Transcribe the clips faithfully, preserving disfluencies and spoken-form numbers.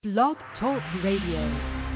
Blog Talk Radio.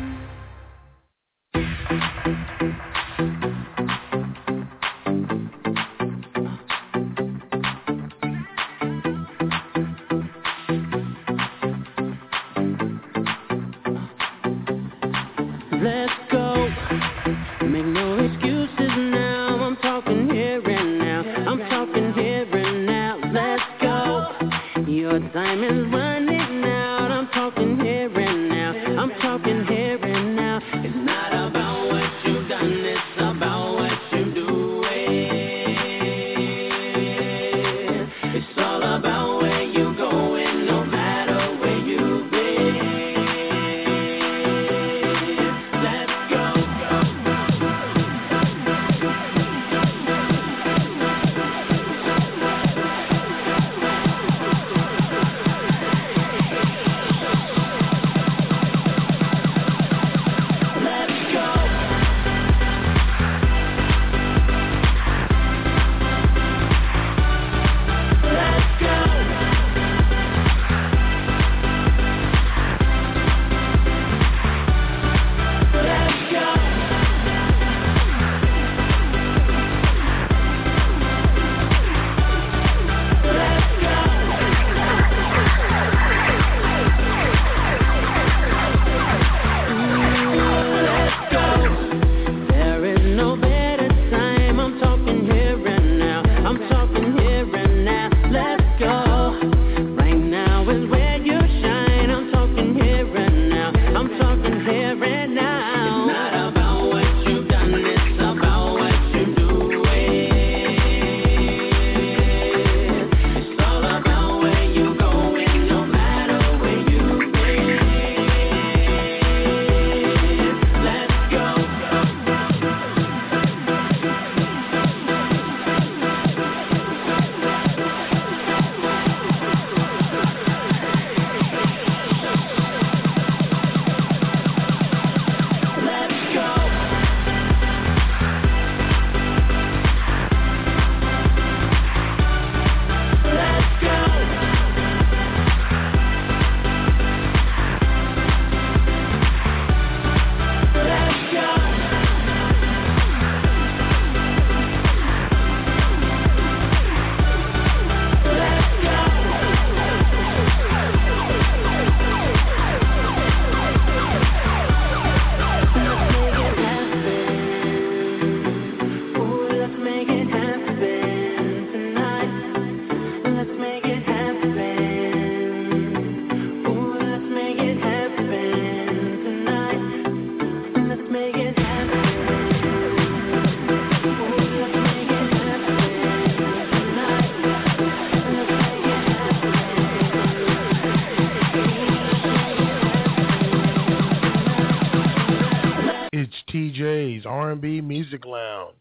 R and B Music Lounge.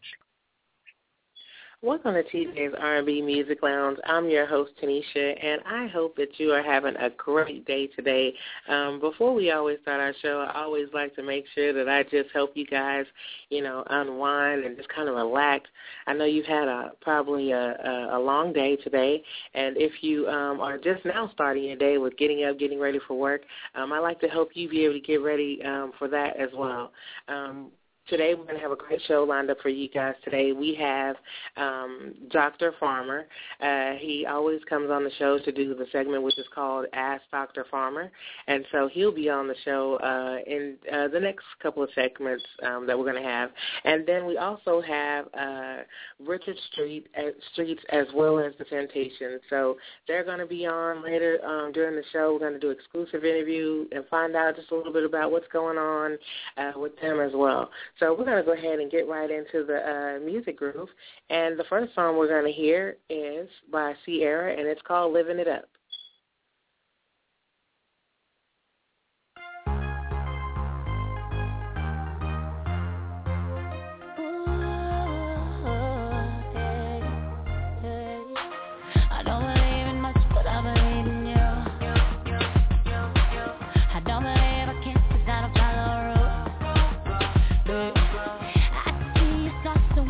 Welcome to T J's R and B Music Lounge. I'm your host, Tanisha, and I hope that you are having a great day today. Um, before we always start our show, I always like to make sure that I just help you guys, you know, unwind and just kind of relax. I know you've had a probably a, a, a long day today, and if you um, are just now starting your day with getting up, getting ready for work, um, I like to help you be able to get ready um, for that as well. Um, Today we're going to have a great show lined up for you guys today. We have um, Doctor Farmer. Uh, he always comes on the show to do the segment which is called Ask Doctor Farmer, and so he'll be on the show uh, in uh, the next couple of segments um, that we're going to have. And then we also have uh, Richard Street, uh, Streets as well as The Temptations. So they're going to be on later um, during the show. We're going to do exclusive interview and find out just a little bit about what's going on uh, with them as well. So we're going to go ahead and get right into the uh, music groove. And the first song we're going to hear is by Ciara, and it's called Living It Up.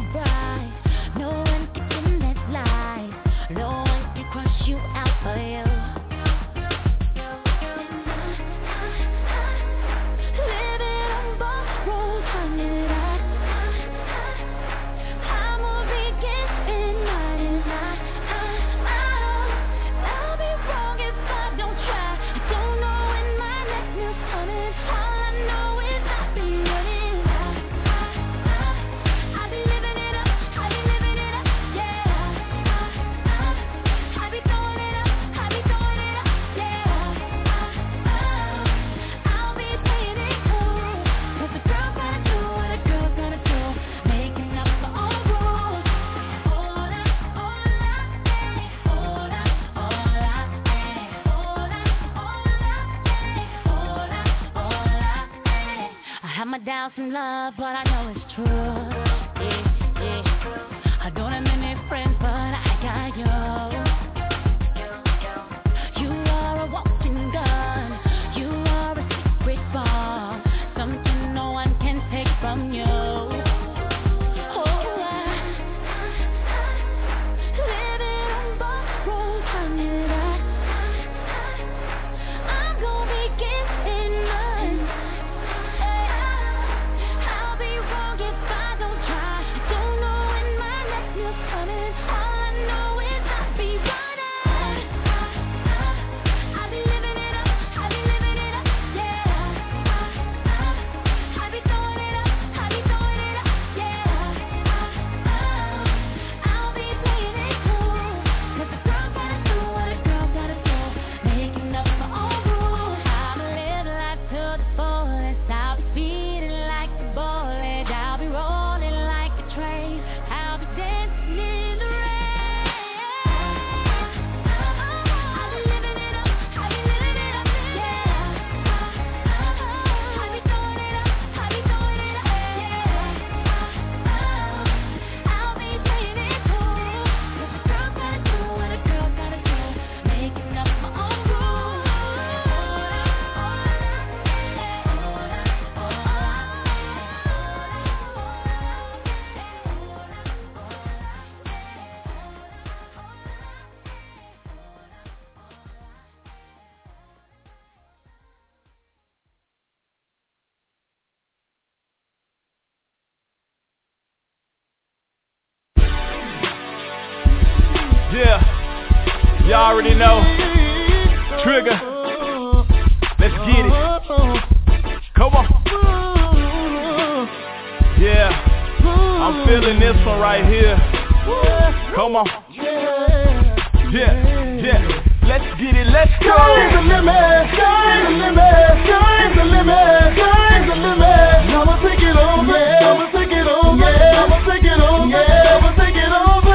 You out for you. I'ma down some love, but I know it's true. Yeah, yeah. I don't have many friends, but I got you. You are a walking gun. You are a secret bomb. Something no one can take from you. Yeah, y'all already know. Trigger, let's get it. Come on. Yeah, I'm feeling this one right here. Come on. Yeah, yeah. Let's get it, let's go. Sky's the limit, sky's the limit, sky's the limit, sky's the limit. I'ma take it over, I'ma take it over, I'ma take it over, I'ma take it over.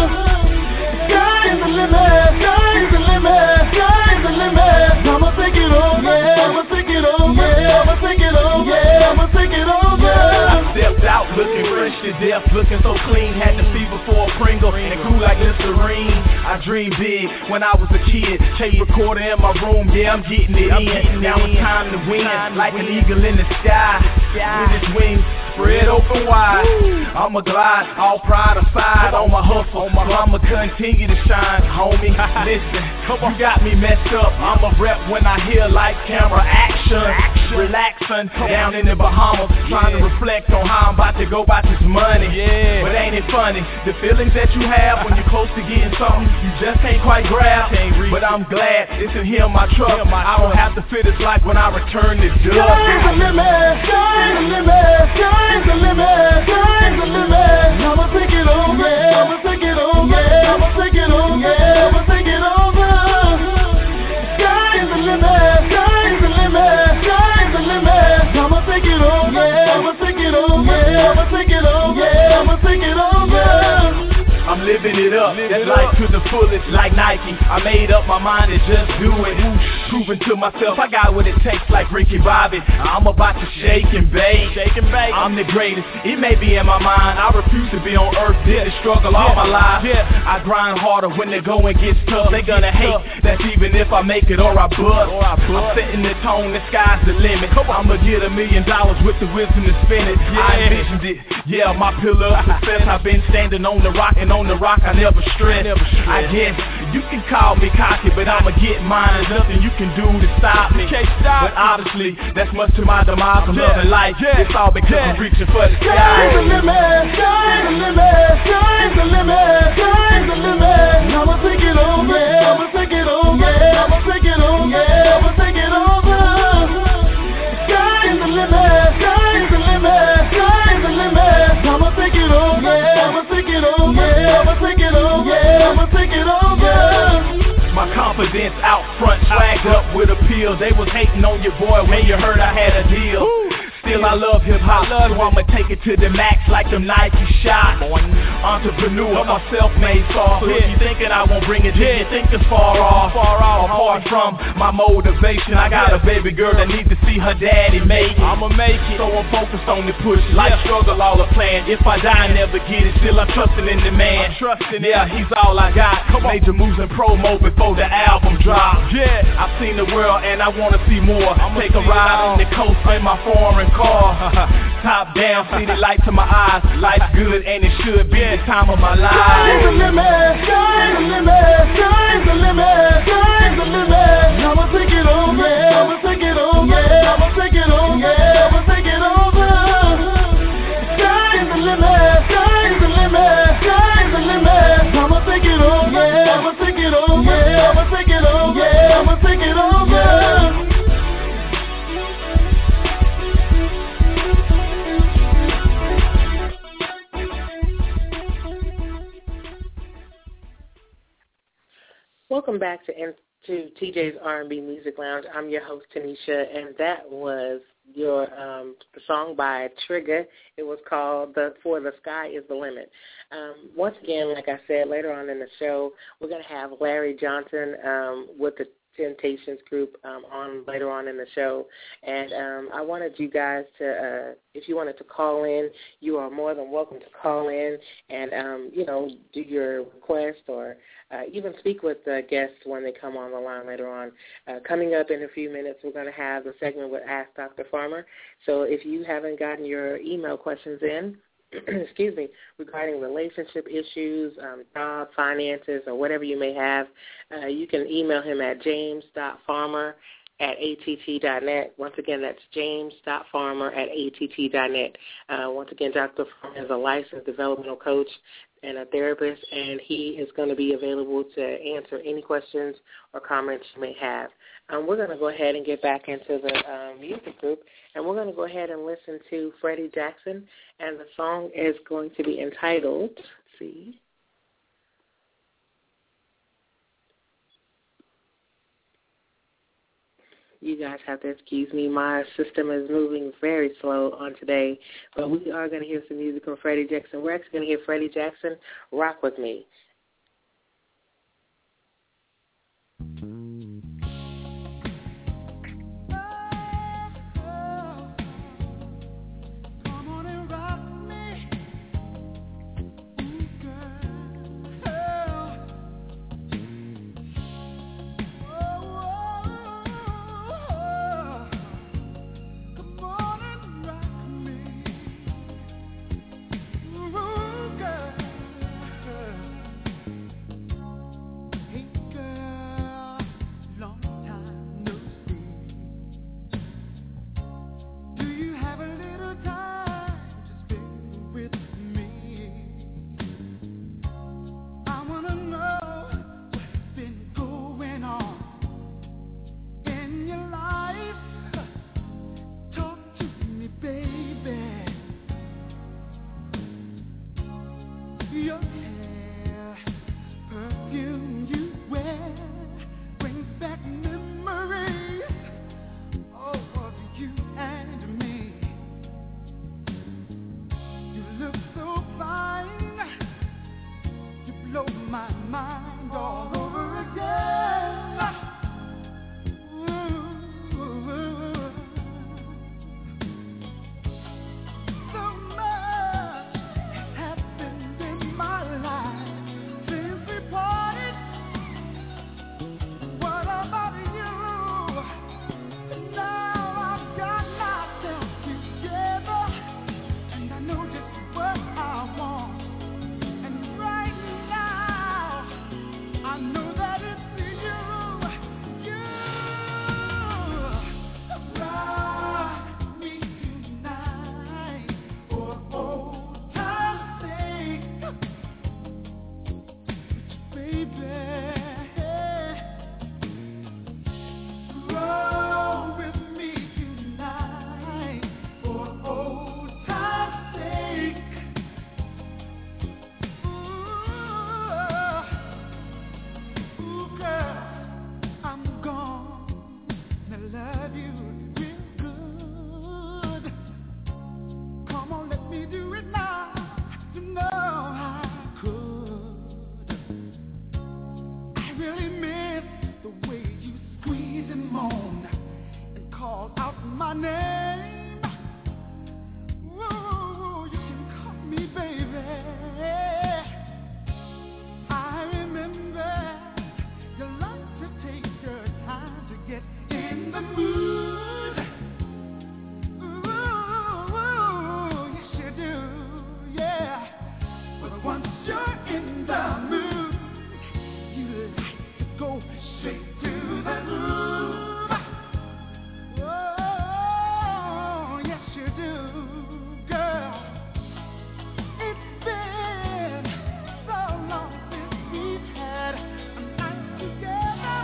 Sky's the limit, sky's the limit, sky's the limit. I'ma take it over, I'ma take it over, I'ma take it over, I'ma take it over. I stepped out looking fresh to death, looking so clean, had the fever for a Pringle and cool like Listerine. I dreamed big when I was a kid, tape recorder in my room, yeah, I'm getting it in. Now it's time to win, like an eagle in the sky, with its wings spread open wide. I'ma glide, all pride aside, on my hustle, so I'ma continue to shine, homie. Listen, you got me messed up, I'm a rep when I hear light camera action. Relaxing, down in the Bahamas, trying to reflect on how I'm about to go about this money. But ain't it funny, the feelings that you have when you're close to getting something you just can't quite grab. But I'm glad it's in here my truck, I don't have to feel this like when I return this dub. Sky's the limit, sky's the limit, sky's the limit, sky's the limit. I'ma take it over, I'ma take it over, I'ma take it over, I'ma take it over. Sky's the limit, sky's the limit, sky's the limit. I'ma take it over, I'ma take it over, I'ma take it over, I'ma take it over. I'm living it up, that life to the fullest like Nike. I made up my mind to just do it. Proving to myself I got what it takes like Ricky Bobby. I'm about to shake and bake. Shake and bake. I'm the greatest, it may be in my mind. I refuse to be on earth, did yeah. struggle all my life. Yeah. I grind harder when the going gets tough. They gonna hate, that's even if I make it or I bust. Or I bust. I'm setting the tone, the sky's the limit. I'ma get a million dollars with the wisdom to spend it. Yeah. I envisioned it, yeah, my pillar of success. I've been standing on the rock and on the rock, I never stress. I guess you can call me cocky, but I'ma get mine. There's nothing you can do to stop me. But obviously, that's much to my demise. I'm loving life. It's all because I'm reaching for the sky. Sky's the limit, sky's the limit, sky's the limit, sky's the limit. I'ma take it over, I'ma take it over, I'ma take it over, I'ma take it over. Sky's the limit, sky's the limit, sky's the limit. I'ma take it over, I'ma take it over, I'ma take it over, I'ma take it over. My confidence out front, swagged up with appeal. They was hating on your boy when you heard I had a deal. Still I love hip-hop, so I'ma take it to the max like them Nike shots. Entrepreneur, my self-made star. So if you thinking I won't bring it, then you think it's far off. Far off, apart from my motivation, I got a baby girl that needs to see her daddy make it. I'ma make it, so I'm focused on the push. Life struggle, all a plan. If I die, I never get it. Still I'm trusting in the man. I'm trusting, yeah, he's all I got. Major moves and promo before the album drop. Yeah, I've seen the world and I wanna see more. I'ma take a ride on the coast in my foreign car. Top down, city light to my eyes. Life's good and it should be the time of my life. Sky's the limit, sky's the limit, sky's the limit, sky's the limit. I'ma take it over, I'ma take it over, I'ma take it over, I'ma take it over. Sky's the limit, sky's the limit, sky's the limit. I'ma take it over, I'ma take it over, I'ma take it over, I'ma take it over. Welcome back to, to T J's R and B Music Lounge. I'm your host, Tanisha, and that was your um, song by Trigger. It was called the, For the Sky is the Limit. Um, once again, like I said, later on in the show, we're going to have Larry Johnson um, with the Temptations group um, on later on in the show, and um, I wanted you guys to, uh, if you wanted to call in, you are more than welcome to call in and, um, you know, do your request or uh, even speak with the guests when they come on the line later on. Uh, coming up in a few minutes, we're going to have the segment with Ask Doctor Farmer, so if you haven't gotten your email questions in, excuse me, regarding relationship issues, um, job, finances, or whatever you may have, uh, you can email him at james dot farmer at a t t dot net. Once again, that's james dot farmer at a t t dot net. Uh, once again, Doctor Farmer is a licensed developmental coach and a therapist, and he is going to be available to answer any questions or comments you may have. Um, we're going to go ahead and get back into the um, music group, and we're going to go ahead and listen to Freddie Jackson, and the song is going to be entitled, let's see, you guys have to excuse me. My system is moving very slow on today, but we are going to hear some music from Freddie Jackson. We're actually going to hear Freddie Jackson, Rock With Me. Ooh, girl. my name. Ooh, you can call me baby. I remember you like to take your time to get in the mood. Ooh, yes you do, yeah. But once you're in the mood, you like to go straight to the groove. Oh, yes you do, girl. It's been so long since we've had a night together.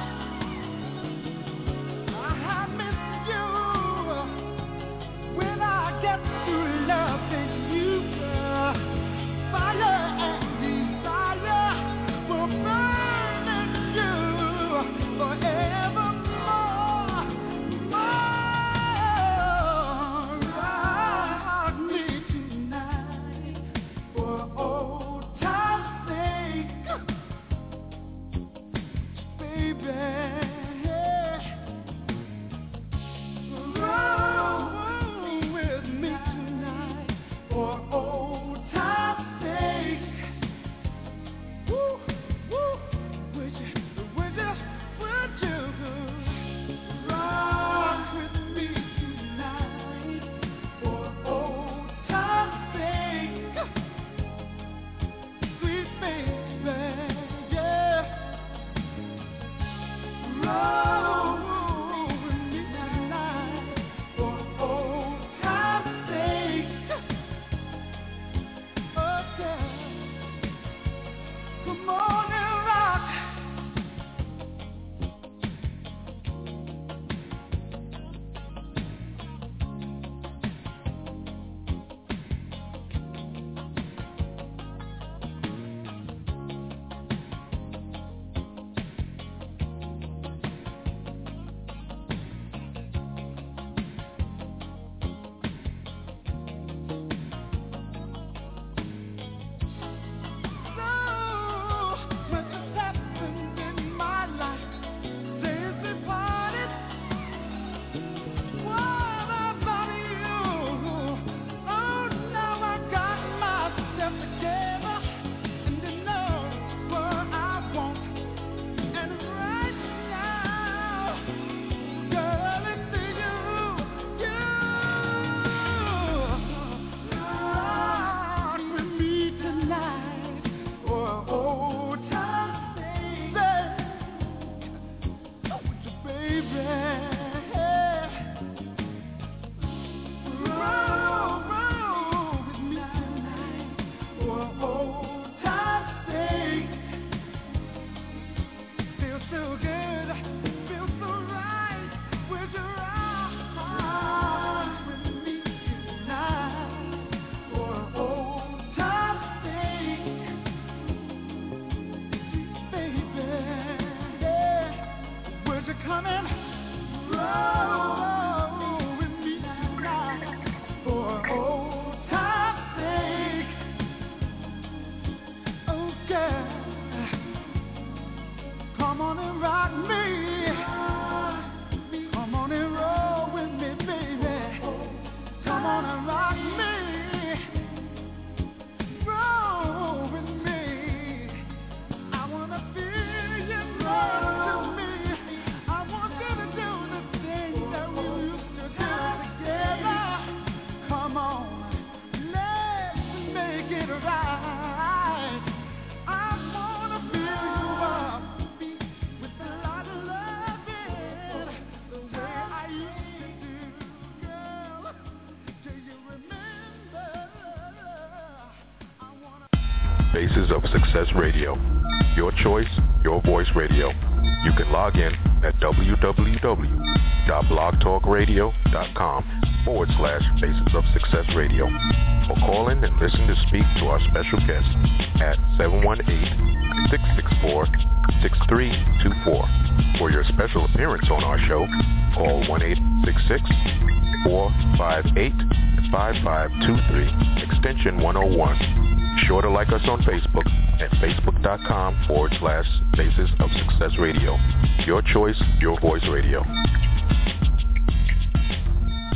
I have missed you when I get to loving you, girl. Fire and desire will burn in you forevermore. Oh, rock me tonight for old time's sake, baby. Roll with me tonight for old time's sake. Woo, woo, would you, would you, would you rock with me tonight for old time's sake? Sweet baby, yeah. Roll with me tonight for old time's sake. Okay. Come on and rock. So, what just happened in my life since we parted? What about you? Oh, now I got myself together, and you know what I want. And right now, girl, it's you, you. Rock with me tonight for old time's sake, baby. Roll, roll with me tonight for old time's sake. Feels so good, feels so right. With your arms with me tonight for old time's sake, baby. Yeah, would you come and roll with me tonight for old time's sake? Oh, girl. Come on and rock me. Come on and roll with me, baby. Come on and rock me. Roll with me. I wanna feel you close to me. I want you to do the things that we used to do together. Come on, let's make it right. I wanna fill you up with a lot of loving, the way I used to, girl. Do you remember? I wanna. Faces of Success Radio. Your choice, your voice radio. You can log in at www.blogtalkradio.com forward slash Faces of Success Radio. Or call in and listen to speak to our special guest at seven one eight, six six four, six three two four. For your special appearance on our show, call one eight six six, four five eight, five five two three, extension one oh one. Be sure to like us on Facebook at facebook.com forward slash Faces of Success Radio. Your choice, your voice radio.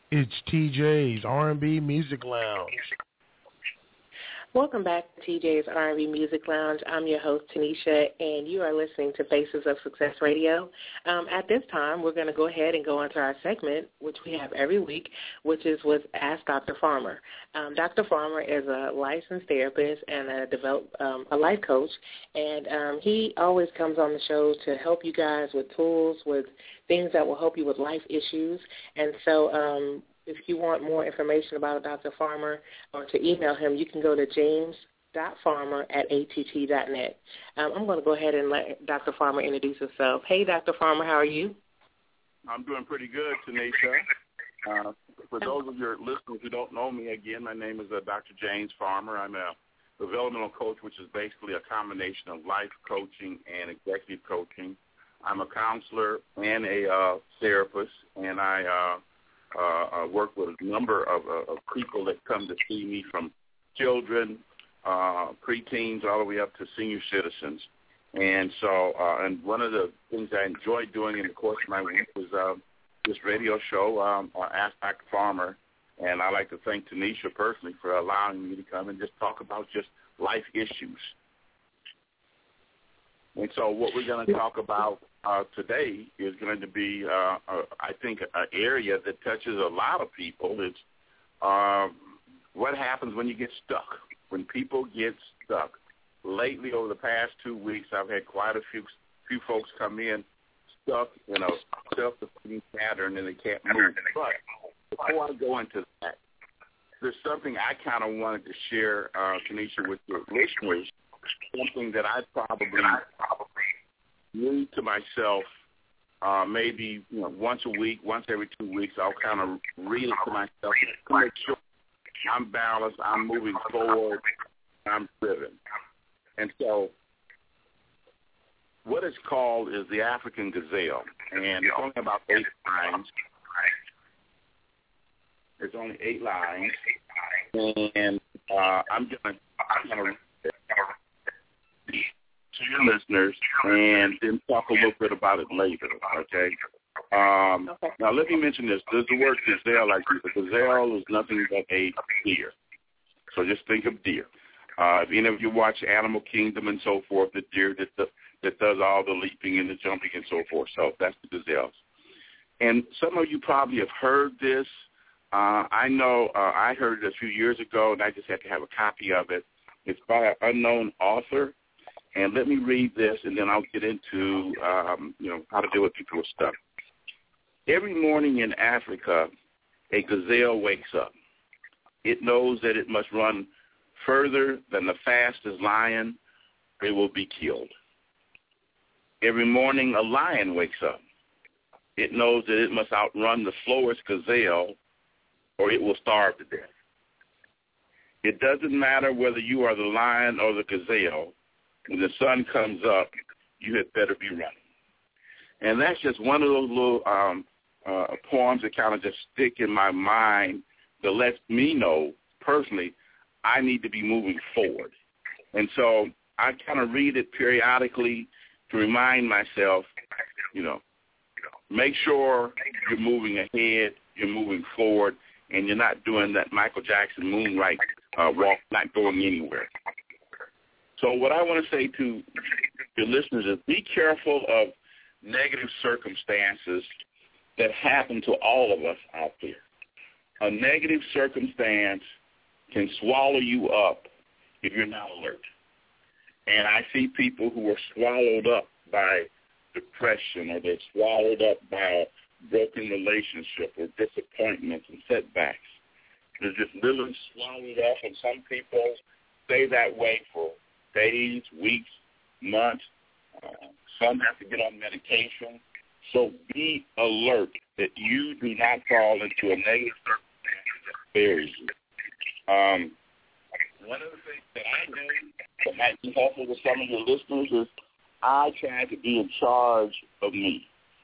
It's T J's R and B Music Lounge. Welcome back to T J's R and B Music Lounge. I'm your host, Tanisha, and you are listening to Faces of Success Radio. Um, at this time, we're going to go ahead and go into our segment, which we have every week, which is with Ask Doctor Farmer. Um, Doctor Farmer is a licensed therapist and a, develop, um, a life coach, and um, he always comes on the show to help you guys with tools, with things that will help you with life issues. And so um if you want more information about Doctor Farmer or to email him, you can go to james dot farmer at a t t dot net. Um, I'm going to go ahead and let Doctor Farmer introduce himself. Hey, Doctor Farmer, how are you? I'm doing pretty good, Tanisha. Uh, for those of your listeners who don't know me, again, my name is uh, Doctor James Farmer. I'm a developmental coach, which is basically a combination of life coaching and executive coaching. I'm a counselor and a uh, therapist, and I uh, Uh, I work with a number of, uh, of people that come to see me, from children, uh, preteens, all the way up to senior citizens. And so, uh, and one of the things I enjoy doing in the course of my week was uh, this radio show, um, Ask Doctor Farmer. And I'd like to thank Tanisha personally for allowing me to come and just talk about just life issues. And so what we're going to talk about uh, today is going to be, uh, uh, I think, an area that touches a lot of people. It's uh, what happens when you get stuck, when people get stuck. Lately, over the past two weeks, I've had quite a few few folks come in stuck in a self-defeating pattern and they can't move. But before I go into that, there's something I kind of wanted to share, uh, Tanisha, with your listeners, something that I probably read to myself uh, maybe you know, once a week, once every two weeks. I'll kind of read it to myself to make sure I'm balanced, I'm moving forward, I'm driven. And so what it's called is the African gazelle, and it's only about eight lines. It's only eight lines, and uh, I'm going to I'm going to to your listeners and then talk a little bit about it later, okay? Um, okay. Now, let me mention this. There's the word gazelle. Like the gazelle is nothing but a deer. So just think of deer. Uh, if any of you watch Animal Kingdom and so forth, the deer that, the, that does all the leaping and the jumping and so forth. So that's the gazelles. And some of you probably have heard this. Uh, I know uh, I heard it a few years ago, and I just had to have a copy of it. It's by an unknown author. And let me read this, and then I'll get into, um, you know, how to deal with people with stuff. Every morning in Africa, a gazelle wakes up. It knows that it must run further than the fastest lion, or it will be killed. Every morning, a lion wakes up. It knows that it must outrun the slowest gazelle, or it will starve to death. It doesn't matter whether you are the lion or the gazelle. When the sun comes up, you had better be running. And that's just one of those little um, uh, poems that kind of just stick in my mind that lets me know, personally, I need to be moving forward. And so I kind of read it periodically to remind myself, you know, make sure you're moving ahead, you're moving forward, and you're not doing that Michael Jackson moonlight uh, walk, not going anywhere. So what I want to say to your listeners is be careful of negative circumstances that happen to all of us out there. A negative circumstance can swallow you up if you're not alert. And I see people who are swallowed up by depression, or they're swallowed up by a broken relationship or disappointments and setbacks. They're just literally swallowed up, and some people stay that way for days, weeks, months. Uh, some have to get on medication. So be alert that you do not fall into a negative circumstance that buries you. Um, one of the things that I do that might be helpful to some of your listeners is I try to be in charge of me.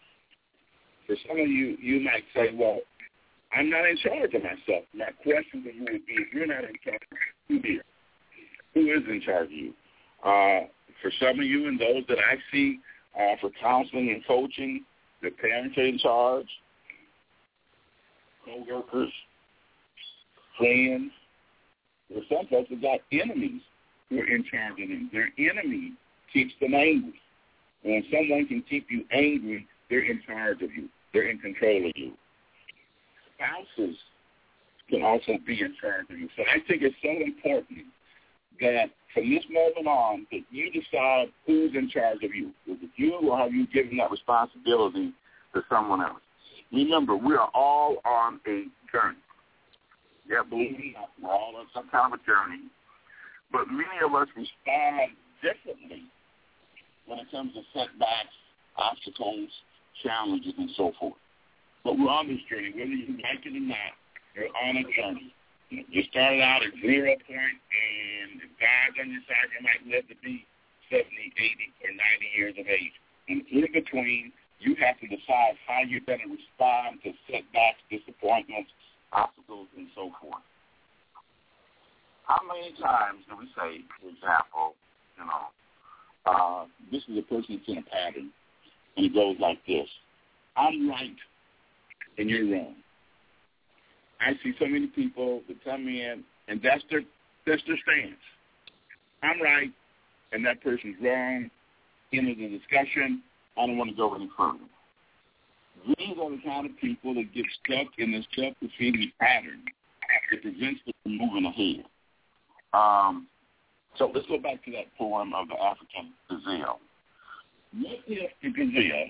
For some of you, you might say, well, I'm not in charge of myself. My question to you would be, if you're not in charge, who is? Who is in charge of you? Uh, for some of you and those that I see uh, for counseling and coaching, the parents are in charge. co-workers, friends. There's some folks that got enemies who are in charge of them. Their enemy keeps them angry. When someone can keep you angry, they're in charge of you. They're in control of you. Spouses can also be in charge of you. So I think it's so important that from this moment on that you decide who's in charge of you. Is it you, or have you given that responsibility to someone else? Remember, we are all on a journey. Yeah, believe me, we're all on some kind of a journey. But many of us respond differently when it comes to setbacks, obstacles, challenges, and so forth. But we're on this journey. Whether you like it or not, you're on a journey. You started out at zero point, and if God's on your side, you might live to be seventy, eighty, or ninety years of age. And in between, you have to decide how you're going to respond to setbacks, disappointments, obstacles, and so forth. How many times do we say, for example, you know, uh, this is a person that's in a pattern, and it goes like this: I'm right, and you're wrong. I see so many people that come in, and that's their that's their stance. I'm right, and that person's wrong. End of the discussion. I don't want to go any further. These are the kind of people that get stuck in this self-defeating pattern that prevents them from moving ahead. Um, so let's go back to that poem of the African gazelle. What if the gazelle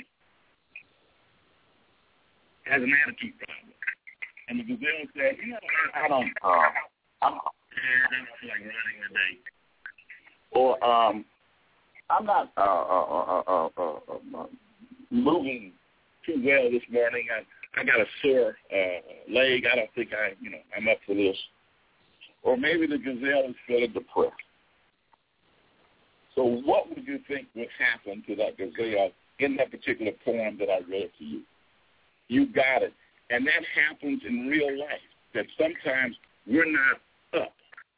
has an attitude problem? And the gazelle said, you know, I don't, uh, I'm, I don't feel like running today. Or um, I'm not uh, uh, uh, uh, uh, moving too well this morning. I, I got a sore uh, leg. I don't think I, you know, I'm up for this. Or maybe the gazelle is feeling depressed. So what would you think would happen to that gazelle in that particular poem that I read to you? You got it. And that happens in real life, that sometimes we're not up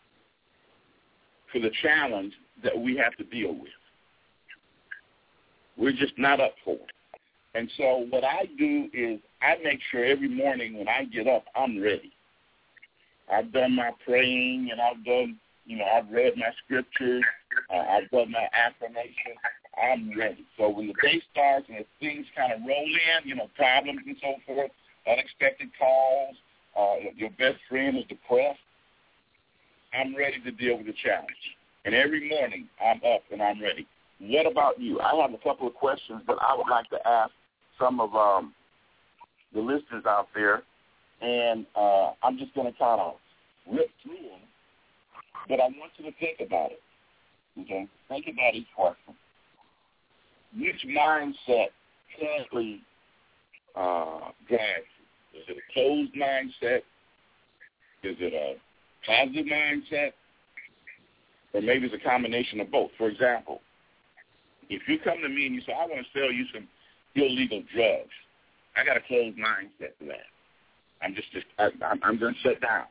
for the challenge that we have to deal with. We're just not up for it. And so what I do is I make sure every morning when I get up, I'm ready. I've done my praying, and I've done, you know, I've read my scriptures. Uh, I've done my affirmations. I'm ready. So when the day starts and things kind of roll in, you know, problems and so forth, unexpected calls, uh, your best friend is depressed, I'm ready to deal with the challenge. And every morning I'm up and I'm ready. What about you? I have a couple of questions that I would like to ask some of um, the listeners out there, and uh, I'm just going to kind of rip through them, but I want you to think about it. Okay? Think about each question. Which mindset currently uh, drives you? Is it a closed mindset? Is it a positive mindset? Or maybe it's a combination of both. For example, if you come to me and you say, I want to sell you some illegal drugs, I got a closed mindset for that. I'm just, just I, I'm, I'm going to shut down.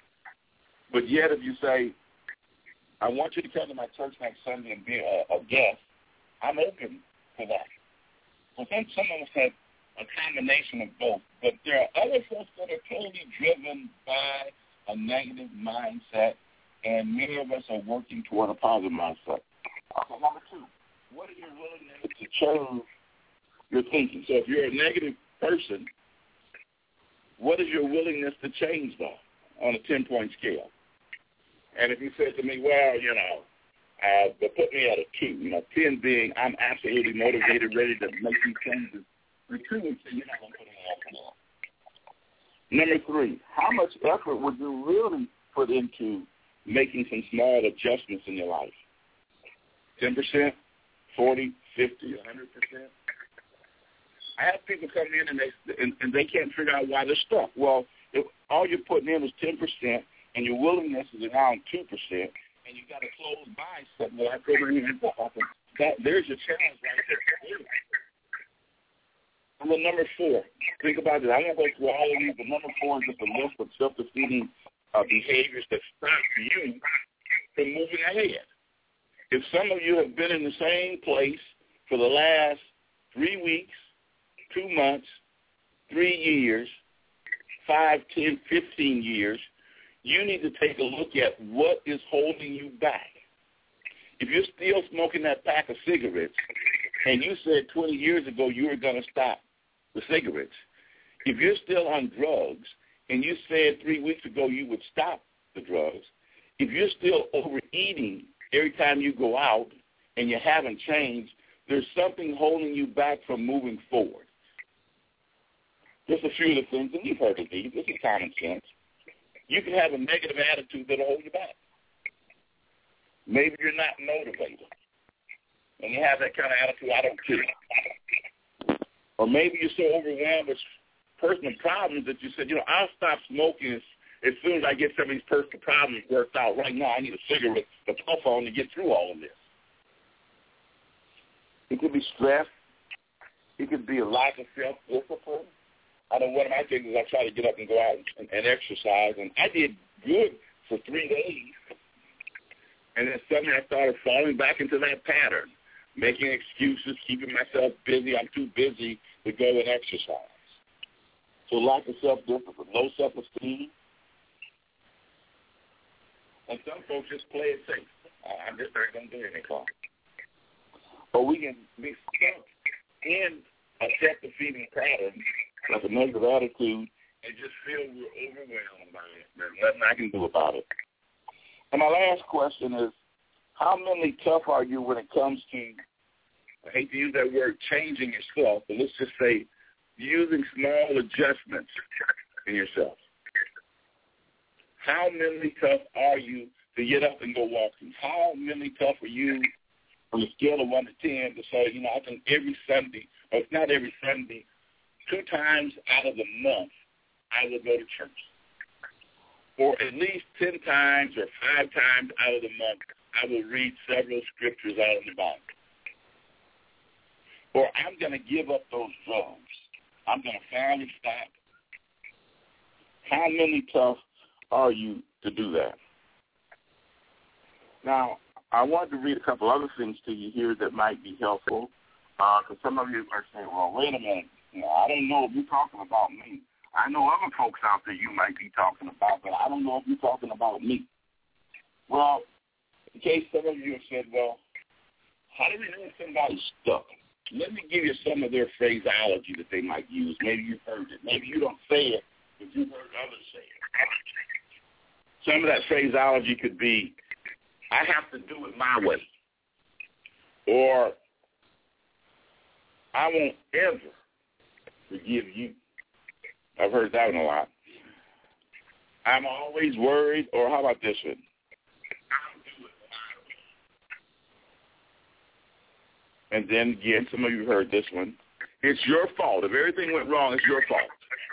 But yet if you say, I want you to come to my church next Sunday and be a, a guest, I'm open for that. So then some of us have a combination of both. But there are other folks that are totally driven by a negative mindset, and many of us are working toward a positive mindset. Okay, number two, what is your willingness to change your thinking? So if you're a negative person, what is your willingness to change that on a ten-point scale? And if you said to me, well, you know, uh, but put me at a two, you know, ten being I'm absolutely motivated, ready to make these changes. The two would say you're not going to put any effort in. Number three, how much effort would you really put into making some small adjustments in your life? ten percent, forty, fifty, one hundred percent? I have people come in and they and, and they can't figure out why they're stuck. Well, if all you're putting in is ten percent and your willingness is around two percent, and you've got a closed mindset, well, I put it in that, there's your challenge right there. And then number four, think about it. I won't go through all of these, but number four is just a list of self-defeating uh, behaviors that stop you from moving ahead. If some of you have been in the same place for the last three weeks, two months, three years, five, ten, fifteen years, you need to take a look at what is holding you back. If you're still smoking that pack of cigarettes and you said twenty years ago you were going to stop the cigarettes, if you're still on drugs and you said three weeks ago you would stop the drugs, if you're still overeating every time you go out and you haven't changed, there's something holding you back from moving forward. Just a few of the things, and you've heard of these. This is common sense. You can have a negative attitude that'll hold you back. Maybe you're not motivated, and you have that kind of attitude, I don't care. Or maybe you're so overwhelmed with personal problems that you said, you know, I'll stop smoking as, as soon as I get some of these personal problems worked out. Right now I need a cigarette to puff on to get through all of this. It could be stress. It could be a lack of self-discipline. I know one of my things is I try to get up and go out and, and exercise, and I did good for three days. And then suddenly I started falling back into that pattern, making excuses, keeping myself busy. I'm too busy to go and exercise. So lack of self-discipline, low self-esteem. And some folks just play it safe. I'm just not going to do anything. Or we can be stuck in a self-defeating pattern, like a negative attitude, and just feel we're overwhelmed by it. There's nothing I can do about it. And my last question is, how mentally tough are you when it comes to, I hate to use that word, changing yourself, but let's just say using small adjustments in yourself? How mentally tough are you to get up and go walking? How mentally tough are you on a scale of one to ten to say, you know, I think every Sunday, or if not every Sunday, two times out of the month, I will go to church. Or at least ten times or five times out of the month, I will read several scriptures out of the Bible. Or I'm going to give up those drugs. I'm going to finally stop. How mentally tough are you to do that? Now, I wanted to read a couple other things to you here that might be helpful, because uh, some of you are saying, well, wait a minute, you know, I don't know if you're talking about me. I know other folks out there you might be talking about, but I don't know if you're talking about me. Well, in case some of you have said, well, how do we know if somebody's stuck? Let me give you some of their phraseology that they might use. Maybe you've heard it. Maybe you don't say it, but you've heard others say it. Some of that phraseology could be, I have to do it my way. Or, I won't ever forgive you. I've heard that one a lot. I'm always worried. Or how about this one? I'll do it my way. And then again, some of you heard this one. It's your fault. If everything went wrong, it's your fault.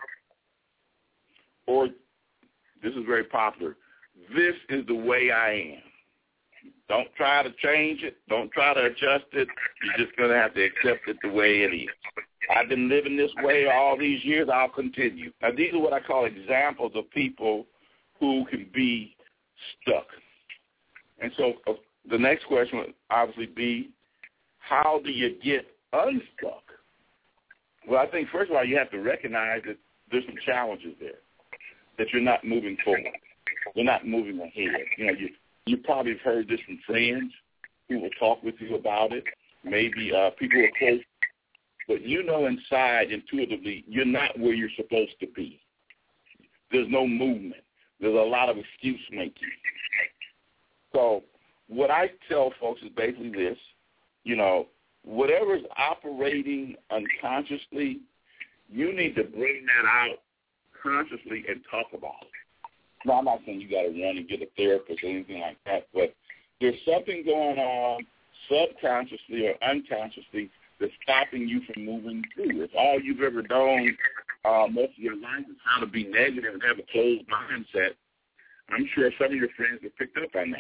Or, this is very popular, this is the way I am. Don't try to change it. Don't try to adjust it. You're just going to have to accept it the way it is. I've been living this way all these years. I'll continue. Now, these are what I call examples of people who can be stuck. And so uh, the next question would obviously be, how do you get unstuck? Well, I think, first of all, you have to recognize that there's some challenges there, that you're not moving forward. You're not moving ahead. You know, you You probably have heard this from friends who will talk with you about it, maybe uh, people who are close. But you know inside, intuitively, you're not where you're supposed to be. There's no movement. There's a lot of excuse making. So what I tell folks is basically this, you know, whatever's operating unconsciously, you need to bring that out consciously and talk about it. Now, I'm not saying you got to run and get a therapist or anything like that, but there's something going on subconsciously or unconsciously that's stopping you from moving through. If all you've ever known uh, most of your life is how to be negative and have a closed mindset, I'm sure some of your friends have picked up on that.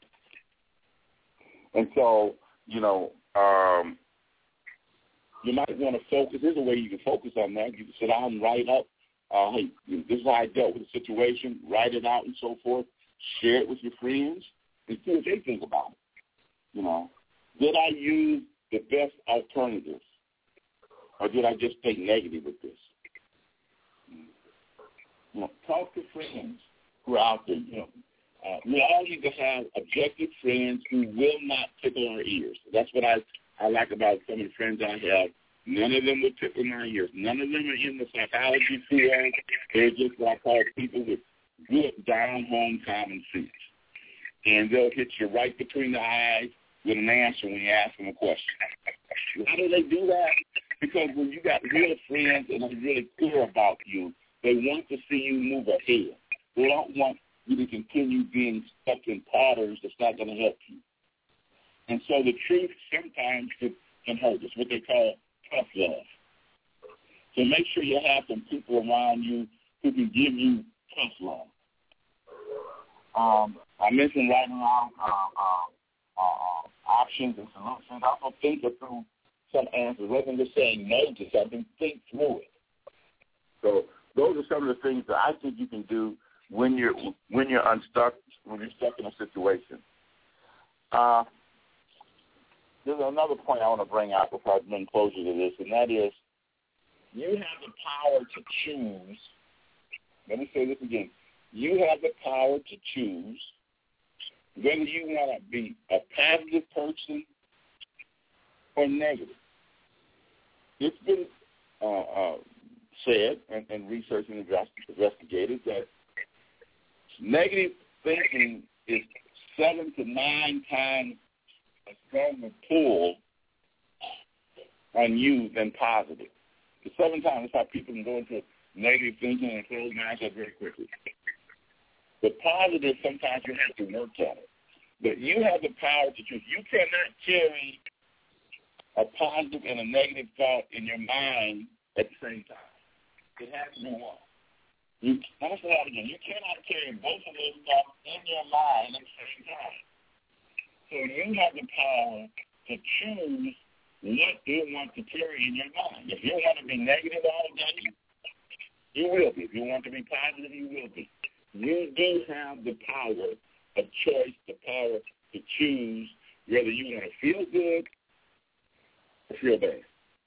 And so, you know, um, you might want to focus. There's a way you can focus on that. You can sit down and write up, uh, hey, this is how I dealt with the situation, write it out and so forth, share it with your friends, and see what they think about it. You know, did I use the best alternatives, or did I just take negative with this? friends who are out there. You know, uh, we all need to have objective friends who will not tickle our ears. That's what I, I like about some of the friends I have. None of them will tickle my ears. None of them are in the psychology field. They're just what I call people with good down-home common sense. And they'll hit you right between the eyes with an answer when you ask them a question. How do they do that? Because when you got real friends and they really care about you, they want to see you move ahead. They don't want you to continue being stuck in patterns that's not going to help you. And so the truth sometimes can hurt. It's what they call tough love. So make sure you have some people around you who can give you tough love. Um, I mentioned writing down uh, uh, uh, options and solutions. Also think through some answers. Rather than just saying no to something, think through it. So those are some of the things that I think you can do when you're when you're unstuck, when you're stuck in a situation. Uh, there's another point I want to bring out before I bring closure to this, and that is you have the power to choose. Let me say this again. You have the power to choose whether you want to be a positive person or negative. It's been uh, uh, said and, and researched and investigated that negative thinking is seven to nine times a stronger pull on you than positive. The seven times, that's how people can go into negative thinking and close minds up very quickly. The positive, sometimes you have to work on it. But you have the power to choose. You cannot carry a positive and a negative thought in your mind at the same time. It has to be one. You, let me say that again. You cannot carry both of those thoughts in your mind at the same time. So you have the power to choose what you want to carry in your mind. If you want to be negative all day, you will be. If you want to be positive, you will be. You do have the power of choice, the power to choose whether you want to feel good or feel bad.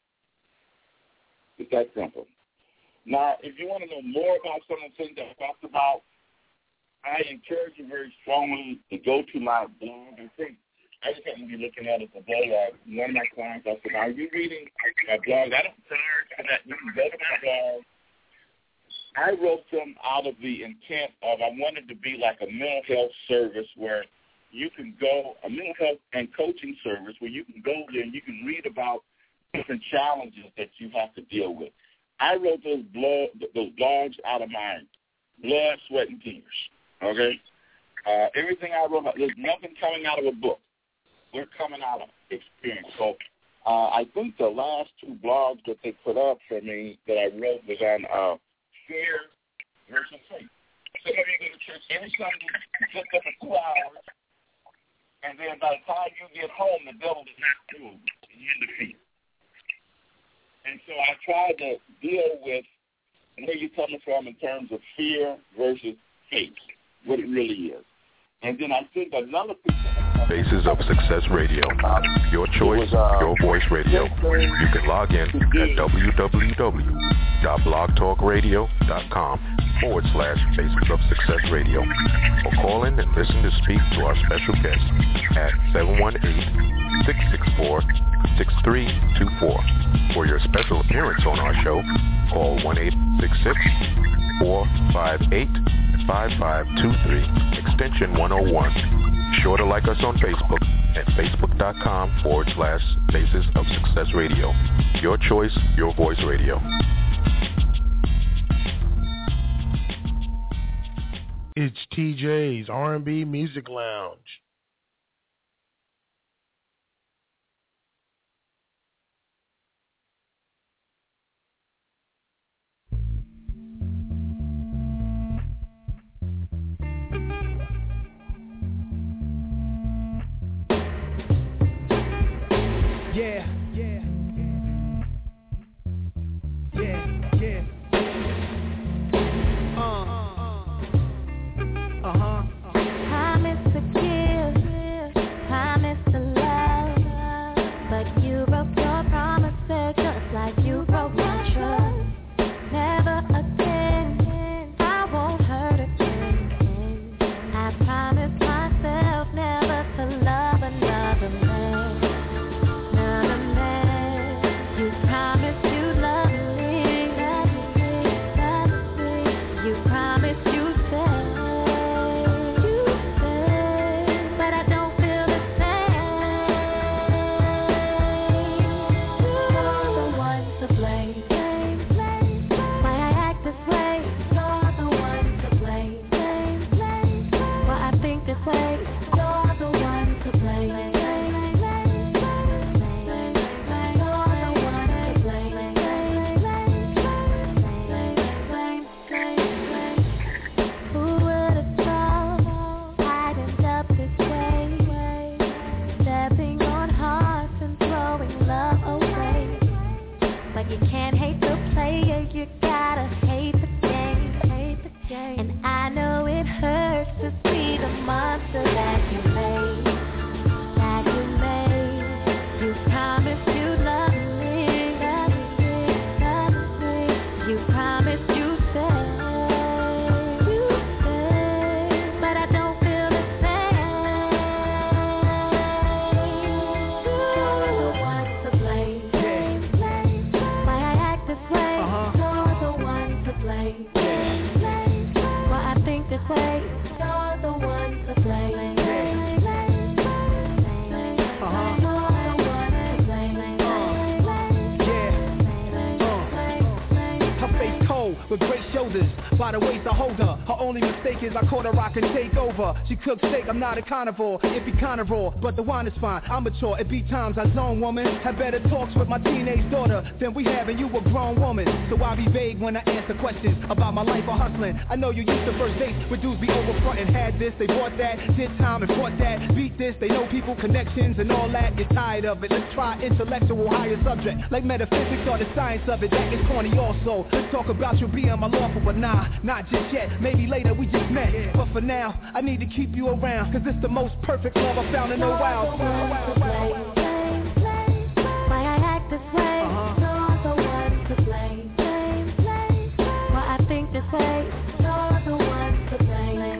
It's that simple. Now, if you want to know more about some of the things that I talked about, I encourage you very strongly to go to my blog. I think I just happened to be looking at it today. Uh, one of my clients, I said, are you reading my blog? I don't charge for that. You can go to my blog. I wrote them out of the intent of I wanted to be like a mental health service where you can go, a mental health and coaching service where you can go there and you can read about different challenges that you have to deal with. I wrote those, blog, those blogs out of my blood, sweat, and tears, okay? Uh, everything I wrote, there's nothing coming out of a book. They're coming out of experience. So uh, I think the last two blogs that they put up for me that I wrote was on uh, fear versus faith. Some of you go to church every Sunday, sit there for two hours, and then by the time you get home, the devil does not move, and you're in defeat. And so I tried to deal with where you're coming from in terms of fear versus faith, what it really is. And then I think another piece of Faces of Success Radio. Your choice, your voice radio. You can log in at www.blogtalkradio.com forward slash Faces of Success Radio. Or call in and listen to speak to our special guest at seven one eight, six six four, six three two four. For your special appearance on our show, call one eight six six, four five eight, five five two three, extension one oh one. Be sure to like us on Facebook at facebook.com forward slash Faces of Success Radio. Your choice, your voice radio. It's T J's R and B Music Lounge. Yeah, yeah, yeah, yeah. Uh, uh, uh-huh. Hi, Mister Kid. with great shoulders. By the waist I hold her. Her only mistake is I caught her rockin' take over. She cooks steak, I'm not a carnivore. It be kinda raw, but the wine is fine. I'm mature, it be times I zone, woman. Have better talks with my teenage daughter than we have, and you a grown woman. So I be vague when I answer questions about my life or hustling. I know you used to first dates where dudes be over front and had this, they bought that, did time and bought that, beat this, they know people, connections and all that. You're tired of it, let's try intellectual higher subject, like metaphysics or the science of it, that is corny also. Let's talk about you being my lawful, but nah, not just yet, maybe later we just met. But for now, I need to keep you around, cause it's the most perfect love I found in a while. Why I act this way, uh-huh. You're the one to blame. Why I think this way, you're the one to blame.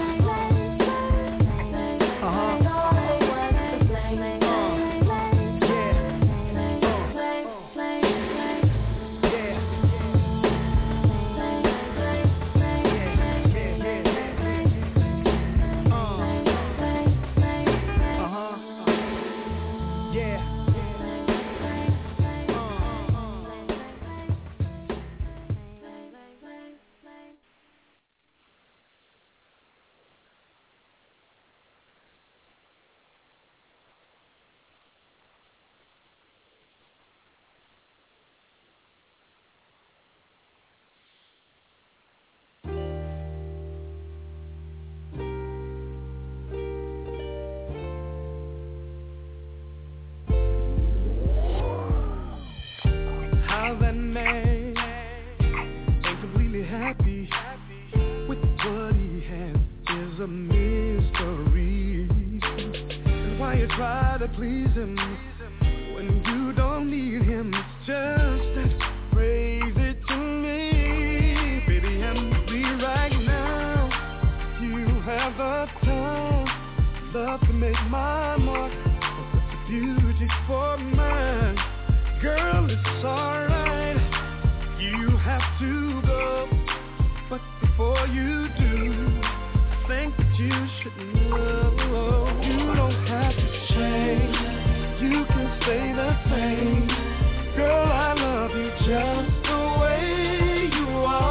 That man ain't completely happy with what he has is a mystery. And why you try to please him when you don't need him, it's just as crazy to me. Baby, I'm free right now. You have the time, love to make my mark, but the beauty for mine. Girl, it's alright, you have to go, but before you do, I think that you should know. You don't have to change, you can stay the same. Girl, I love you just the way you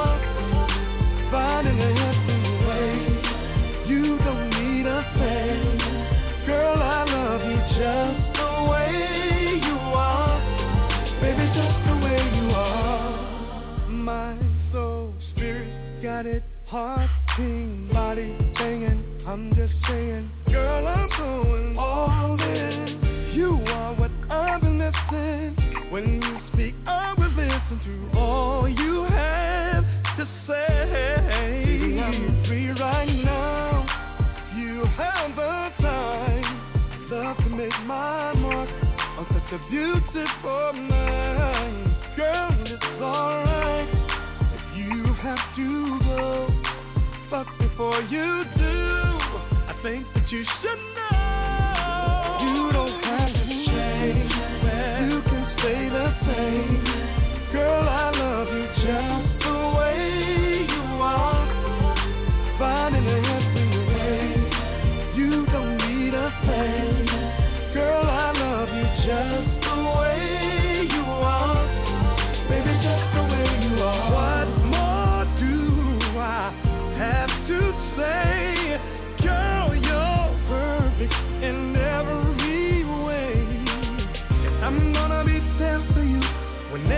are, finding a happy way. You don't need a thing. Girl, I love you just the way you are. Baby, just the way you are. My soul, spirit, got it. Heart, beating, body banging. I'm just saying, girl, I'm going all in. You are what I've been missing. When you speak, I will listen to all you have to say. Baby, I'm free right now. You have the time. Love to make my mark on such a beautiful night. Girl, it's alright if you have to go, but before you do, I think that you should know. You don't have to change, you can stay the same. Girl, I love you just the way you are, finding a happy way. You don't need a thing. Girl, I love you just the way you are. Baby, just the way you are. What more do I have to say? Girl, you're perfect in every way. And I'm gonna be there for you when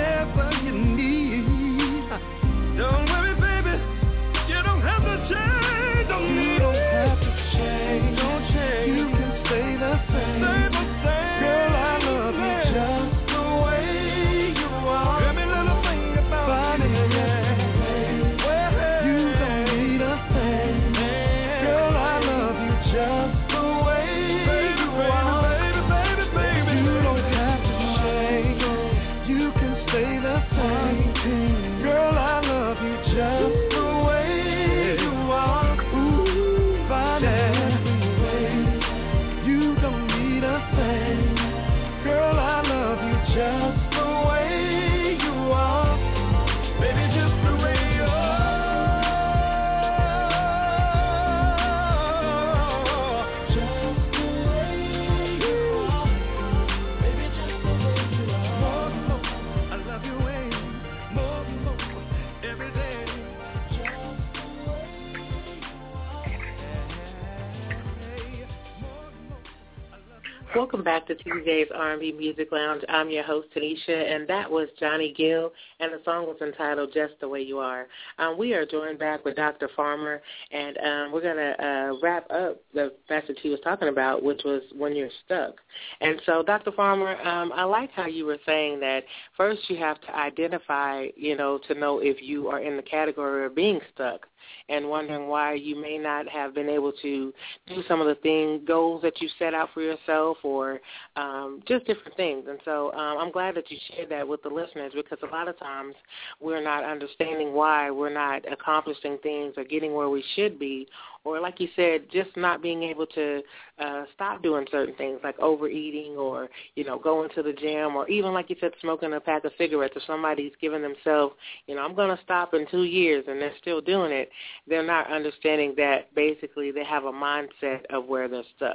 Welcome back to T J's R and B Music Lounge. I'm your host, Tanisha, and that was Johnny Gill, and the song was entitled Just the Way You Are. Um, we are joined back with Doctor Farmer, and um, we're going to uh, wrap up the message he was talking about, which was when you're stuck. And so, Doctor Farmer, um, I like how you were saying that first you have to identify, you know, to know if you are in the category of being stuck, and wondering why you may not have been able to do some of the thing, goals that you set out for yourself, or um, just different things. And so um, I'm glad that you shared that with the listeners, because a lot of times we're not understanding why we're not accomplishing things or getting where we should be, or like you said, just not being able to uh, stop doing certain things like overeating, or, you know, going to the gym, or even, like you said, smoking a pack of cigarettes. If somebody's giving themselves, you know, I'm going to stop in two years and they're still doing it, they're not understanding that basically they have a mindset of where they're stuck.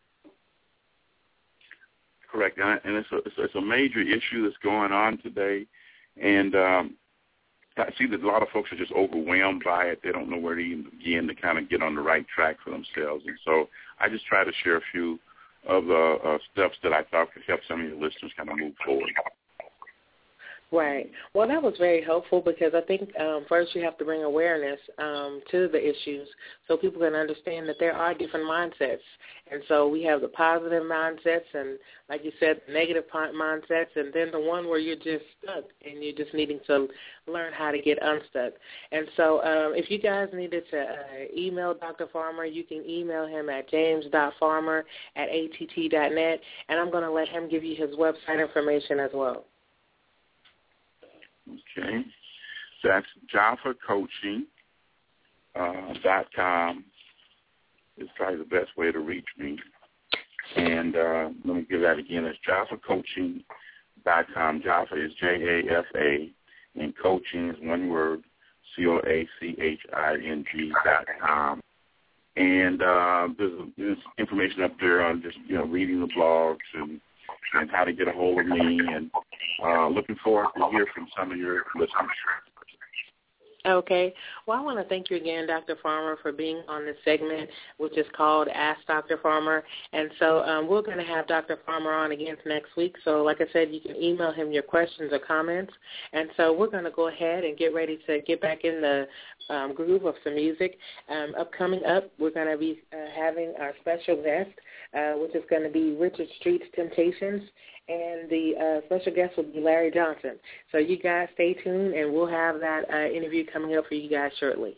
Correct, and it's a, it's a major issue that's going on today, and um, I see that a lot of folks are just overwhelmed by it. They don't know where to even begin to kind of get on the right track for themselves, and so I just try to share a few of the uh, steps that I thought could help some of your listeners kind of move forward. Right. Well, that was very helpful, because I think um, first you have to bring awareness um, to the issues so people can understand that there are different mindsets. And so we have the positive mindsets and, like you said, negative mindsets, and then the one where you're just stuck and you're just needing to learn how to get unstuck. And so um, if you guys needed to uh, email Doctor Farmer, you can email him at james dot farmer at a t t dot net, and I'm going to let him give you his website information as well. Okay, that's Jaffa Coaching uh, dot com is probably the best way to reach me. And uh, let me give that again. It's Jaffa Coaching dot com. Jaffa is J A F A, and coaching is one word, C O A C H I N G dot com. And uh, there's, there's information up there on just, you know, reading the blogs and and how to get a hold of me, and uh, looking forward to hear from some of your listeners. Okay. Well, I want to thank you again, Doctor Farmer, for being on this segment, which is called Ask Doctor Farmer. And so um, we're going to have Doctor Farmer on again next week. So like I said, you can email him your questions or comments. And so we're going to go ahead and get ready to get back in the um, groove of some music. Um, upcoming up, we're going to be uh, having our special guest, uh, which is going to be Richard Street's Temptations. And the uh, special guest will be Larry Johnson. So you guys stay tuned, and we'll have that uh, interview coming up for you guys shortly.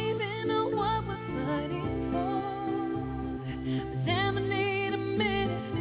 Minute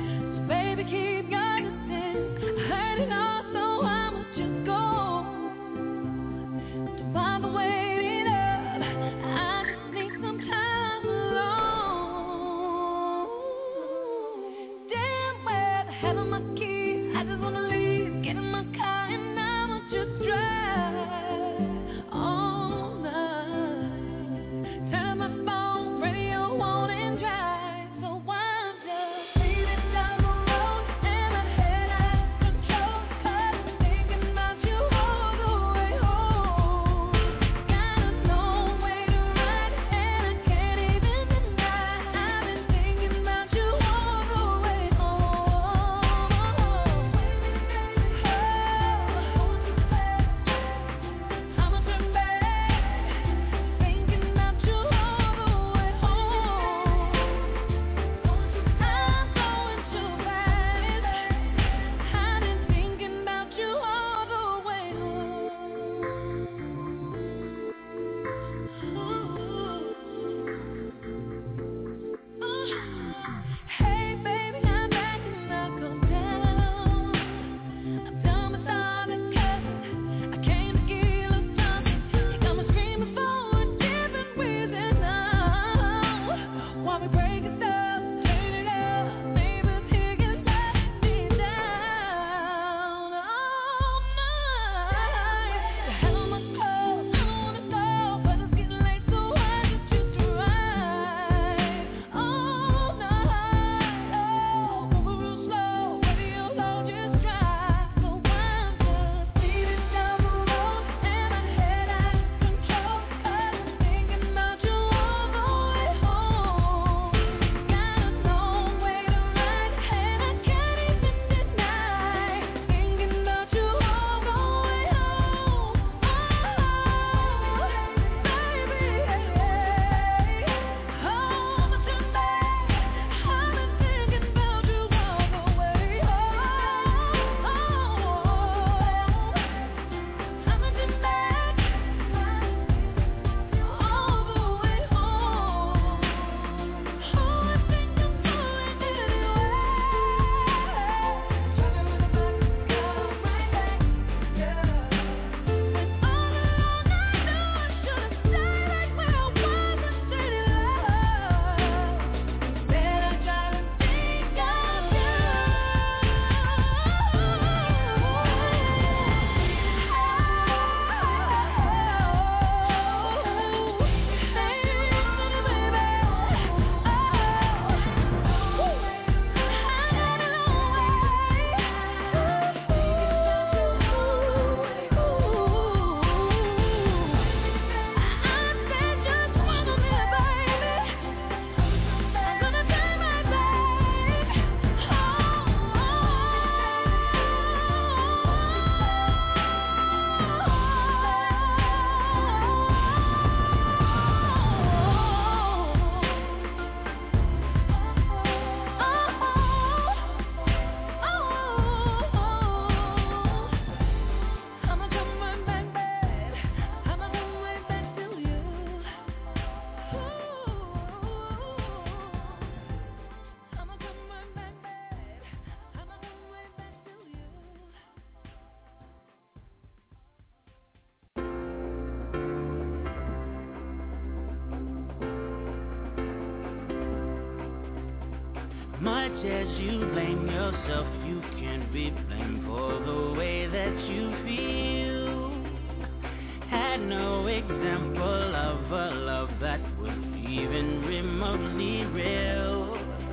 Much as you blame yourself, you can't be blamed for the way that you feel. Had no example of a love that was even remotely real.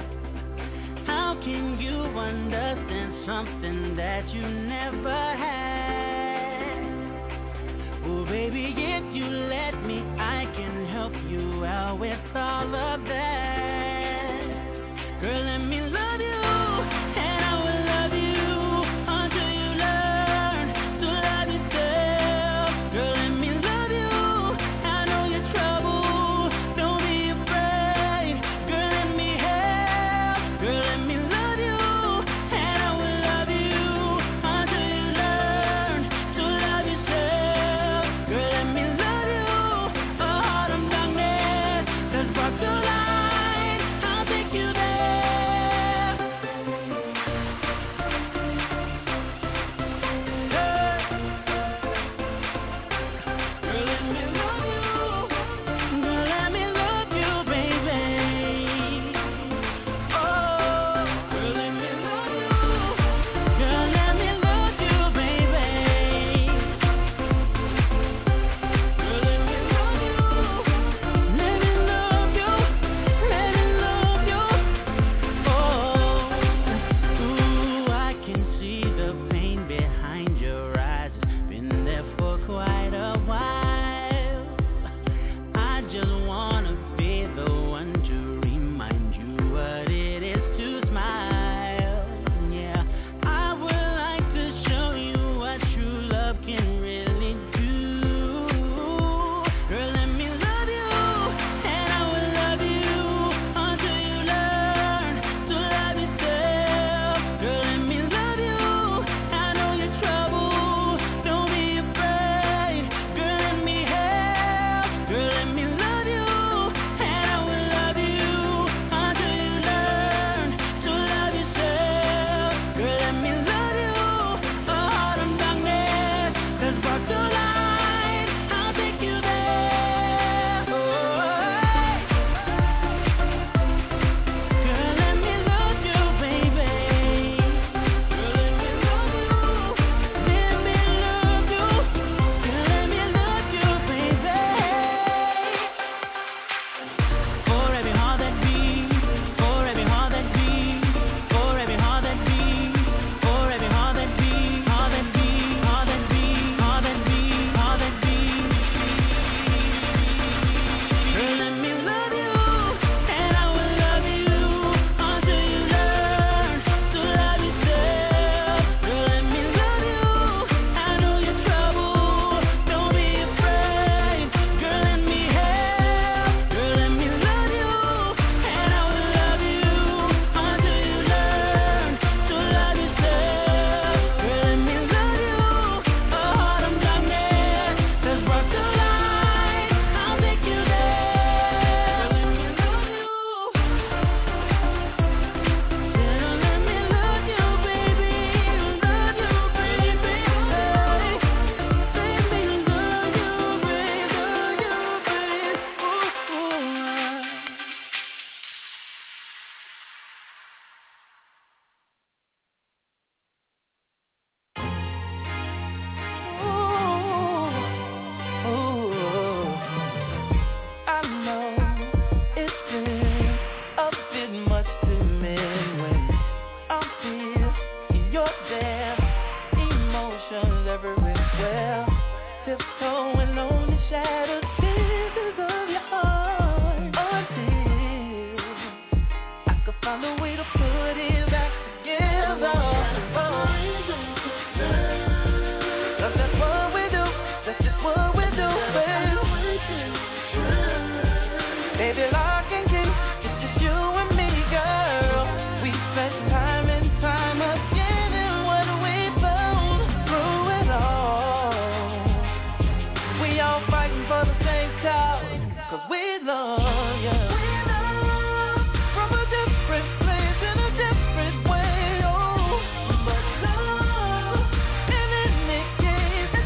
How can you understand something that you never had? Oh baby, if you let me, I can help you out with all of that. Girl, let me love you, and I will love you until you learn to love yourself. Girl, let me love you, I know your trouble, don't be afraid. Girl, let me help. Girl, let me love you, and I will love you until you learn to love yourself. Girl, let me love you, a heart of darkness that's brought to light. I'll take you there.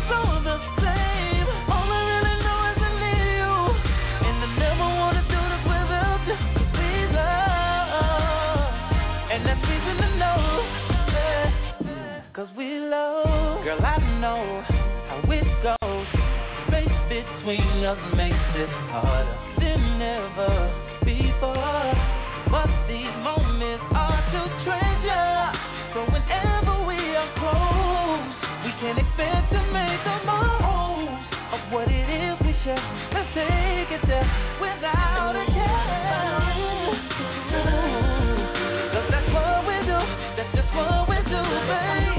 Wanna do the just makes it harder than ever before. But these moments are to treasure. So whenever we are close, we can expect to make the most of what it is we share. Let's take it there without a care. Cause that's what we do. That's just what we do, baby.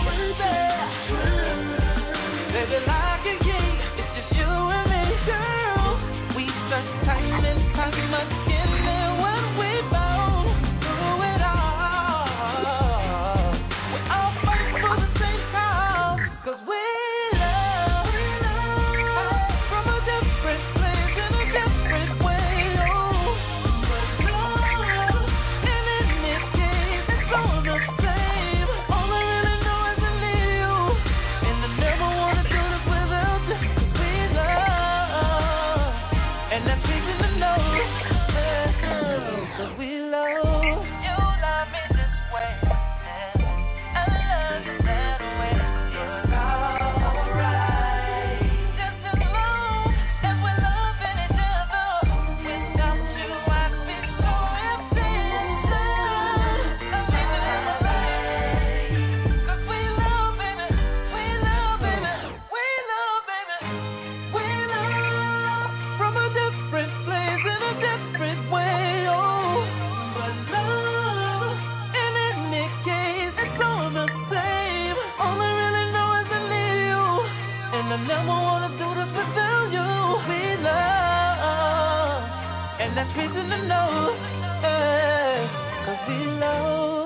Baby, like a king, it's just you and me, girl. We spent time and time much in there when we bound through it all. We all fight for the same cause, cause we love, we love from a different place in a different way, oh. But love, and in this case, it's all the same. All I really know is I need you, and I never wanna do this without you. We love, and that's reason to know, cause we love. You love me this way, and I love you that way. It's alright, just as long as we're loving each other. Without you, I'd be so empty inside. I'm living in my life, cause we love, baby. We love, baby. We love, baby. We love from a different place in a different way, oh. But love, and in this case, it's all the same. All I really know is I need you, and I never wanna do this without you. We love, and that's reason to know, hey, cause we love.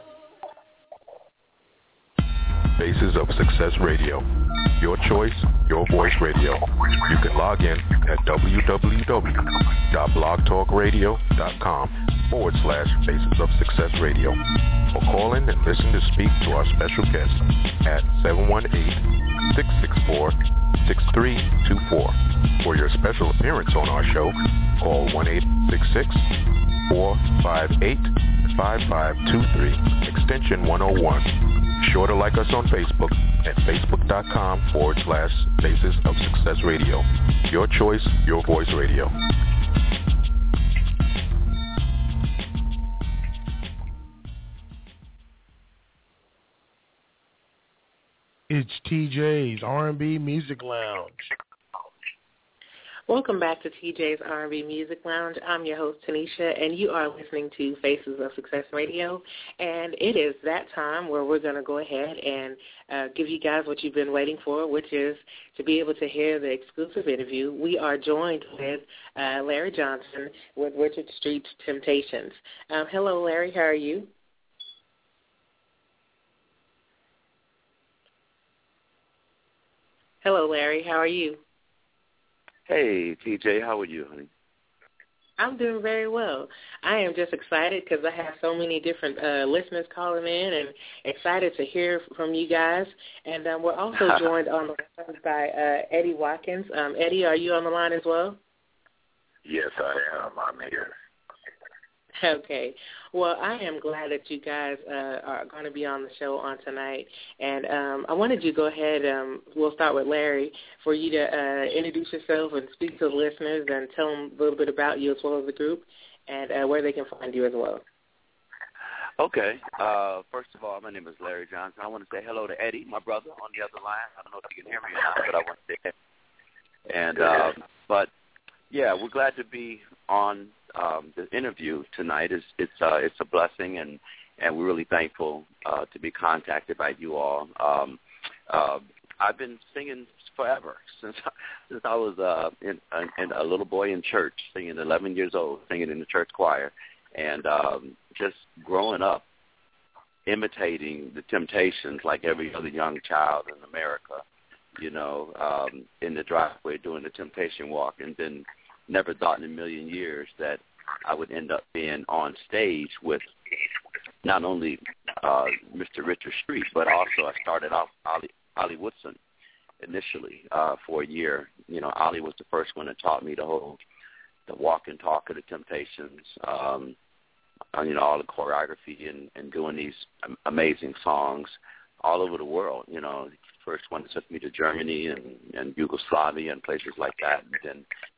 Faces of Success Radio. Your choice, your voice radio. You can log in at www.blogtalkradio.com forward slash Faces of Success Radio. Or call in and listen to speak to our special guest at seven one eight, six six four, six three two four. For your special appearance on our show, call one eight six six, four five eight, five five two three, extension one oh one. Be sure to like us on Facebook at facebook.com forward slash Faces of Success Radio. Your choice, your voice radio. It's T J's R and B Music Lounge. Welcome back to T J's R and B Music Lounge. I'm your host, Tanisha, and you are listening to Faces of Success Radio. And it is that time where we're going to go ahead and uh, give you guys what you've been waiting for, which is to be able to hear the exclusive interview. We are joined with uh, Larry Johnson with Richard Street's Temptations. Um, hello, Larry. How are you? Hello, Larry. How are you? Hey, T J, how are you, honey? I'm doing very well. I am just excited because I have so many different uh, listeners calling in and excited to hear from you guys. And um, we're also joined on the line by uh, Eddie Watkins. Um, Eddie, are you on the line as well? Yes, I am. I'm here. Okay. Well, I am glad that you guys uh, are going to be on the show on tonight. And um, I wanted you to go ahead, um, we'll start with Larry, for you to uh, introduce yourself and speak to the listeners and tell them a little bit about you as well as the group and uh, where they can find you as well. Okay. Uh, first of all, my name is Larry Johnson. I want to say hello to Eddie, my brother, on the other line. I don't know if you can hear me or not, but I want to say that. And, uh, but, yeah, we're glad to be on Um, the interview tonight. Is it's uh, it's a blessing, and, and we're really thankful uh, to be contacted by you all. Um, uh, I've been singing forever since since I was uh, in, in a little boy in church, singing eleven years old, singing in the church choir, and um, just growing up, imitating the Temptations like every other young child in America. You know, um, in the driveway doing the Temptation walk, and then never thought in a million years that I would end up being on stage with not only uh, Mister Richard Street, but also I started off Ollie, Ollie Woodson initially uh, for a year. You know, Ollie was the first one that taught me the whole, the walk and talk of the Temptations, um, you know, all the choreography and, and doing these amazing songs all over the world. You know, first one that took me to Germany and, and Yugoslavia and places like that. And then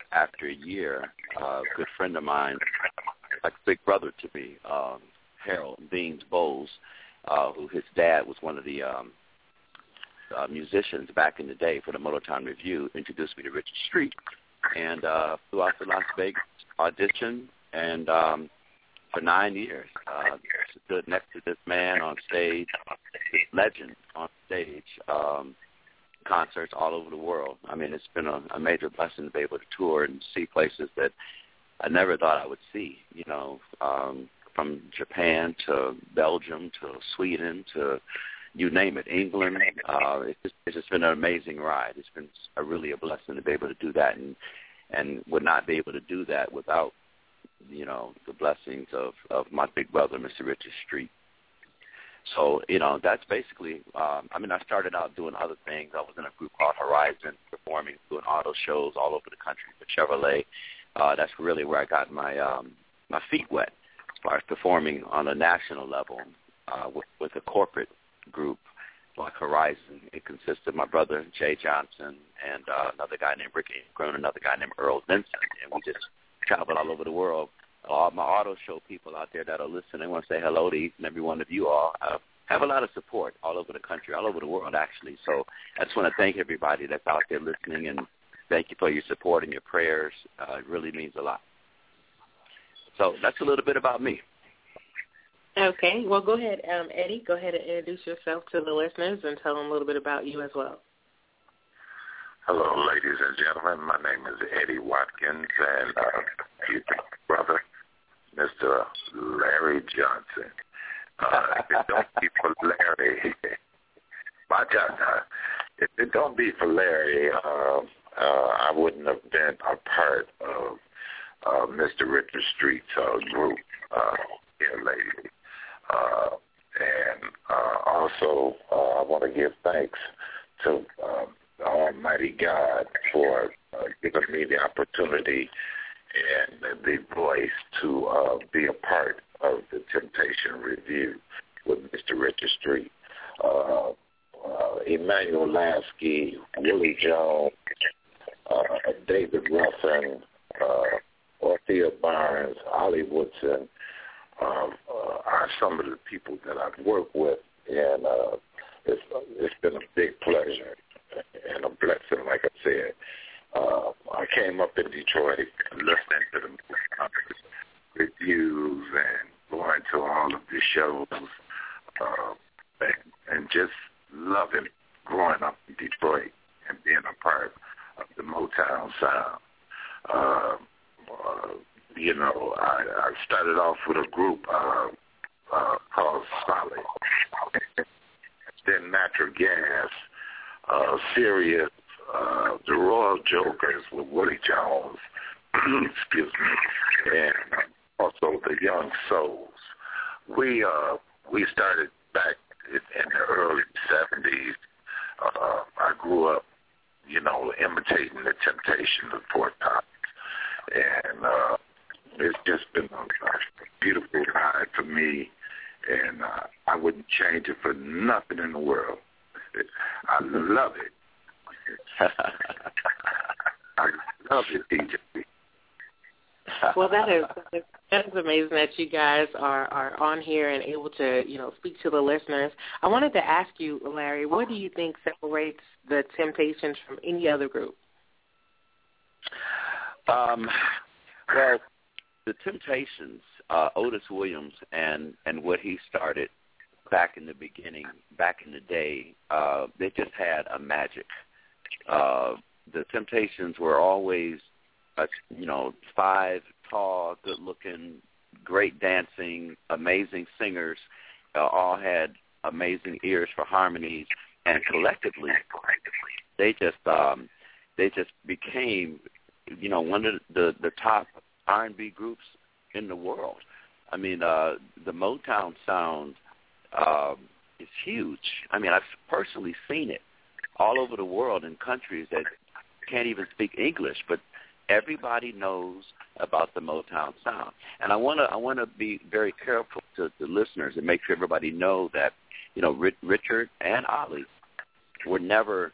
after a year, uh, a good friend of mine, like a big brother to me, um, Harold Beans Bowles, uh, who his dad was one of the um, uh, musicians back in the day for the Motown Review, introduced me to Richard Street, and uh, flew out to Las Vegas, auditioned, and um, for nine years, uh, stood next to this man on stage, this legend on stage, um, concerts all over the world. I mean, it's been a, a major blessing to be able to tour and see places that I never thought I would see, you know, um, from Japan to Belgium to Sweden to you name it, England. Uh, it's, just, it's just been an amazing ride. It's been a, really a blessing to be able to do that, and and would not be able to do that without, you know, the blessings of, of my big brother, Mister Richard Street. So, you know, that's basically, um, I mean, I started out doing other things. I was in a group called Horizon, performing, doing auto shows all over the country for Chevrolet. Uh, that's really where I got my um, my feet wet as far as performing on a national level uh, with, with a corporate group like Horizon. It consists of my brother, Jay Johnson, and uh, another guy named Ricky Ingram, another guy named Earl Vincent, and we just traveled all over the world. All my auto show people out there that are listening, I want to say hello to each and every one of you all. I have a lot of support all over the country, all over the world, actually. So I just want to thank everybody that's out there listening, and thank you for your support and your prayers. Uh, it really means a lot. So that's a little bit about me. Okay. Well, go ahead, um, Eddie. Go ahead and introduce yourself to the listeners and tell them a little bit about you as well. Hello, ladies and gentlemen. My name is Eddie Watkins, and uh, brother, Mister Larry Johnson. Uh, if it don't be for Larry, my God, uh, if it don't be for Larry, uh, uh, I wouldn't have been a part of uh, Mister Richard Street's uh, group uh, here lately. Uh, and uh, also, uh, I want to give thanks to uh, Almighty God for uh, giving me the opportunity and the voice to uh, be a part of the Temptation Review with Mister Richard Street. Uh, uh, Emmanuel Lasky, Willie Jones, uh, David Ruffin, uh, Orthea Barnes, Ollie Woodson uh, uh, are some of the people that I've worked with, and uh, it's, it's been a big pleasure and a blessing, like I said. Uh, I came up in Detroit listening to the reviews and going to all of the shows uh, and, and just loving growing up in Detroit and being a part of the Motown sound. Uh, uh, you know, I, I started off with a group uh, uh, called Solid, then Natural Gas, uh, Sirius, uh, the Royal Jokers with Willie Jones, excuse me, and also the Young Souls. We uh, we started back in the early seventies. Uh, I grew up, you know, imitating the Temptations of Four Tops, and uh, it's just been a, a beautiful ride for me, and uh, I wouldn't change it for nothing in the world. I love it. I love it, D J. Well, that is that is amazing that you guys are, are on here and able to, you know, speak to the listeners. I wanted to ask you, Larry, what do you think separates the Temptations from any other group? Um, well, the Temptations, uh, Otis Williams and, and what he started back in the beginning, back in the day, uh, they just had a magic. Uh, the Temptations were always, uh, you know, five tall, good-looking, great dancing, amazing singers, uh, all had amazing ears for harmonies, and collectively, they just um, they just became, you know, one of the the top R and B groups in the world. I mean, uh, the Motown sound um, is huge. I mean, I've personally seen it all over the world in countries that can't even speak English, but everybody knows about the Motown sound. And I want to I want to be very careful to the listeners and make sure everybody know that, you know, Richard and Ollie were never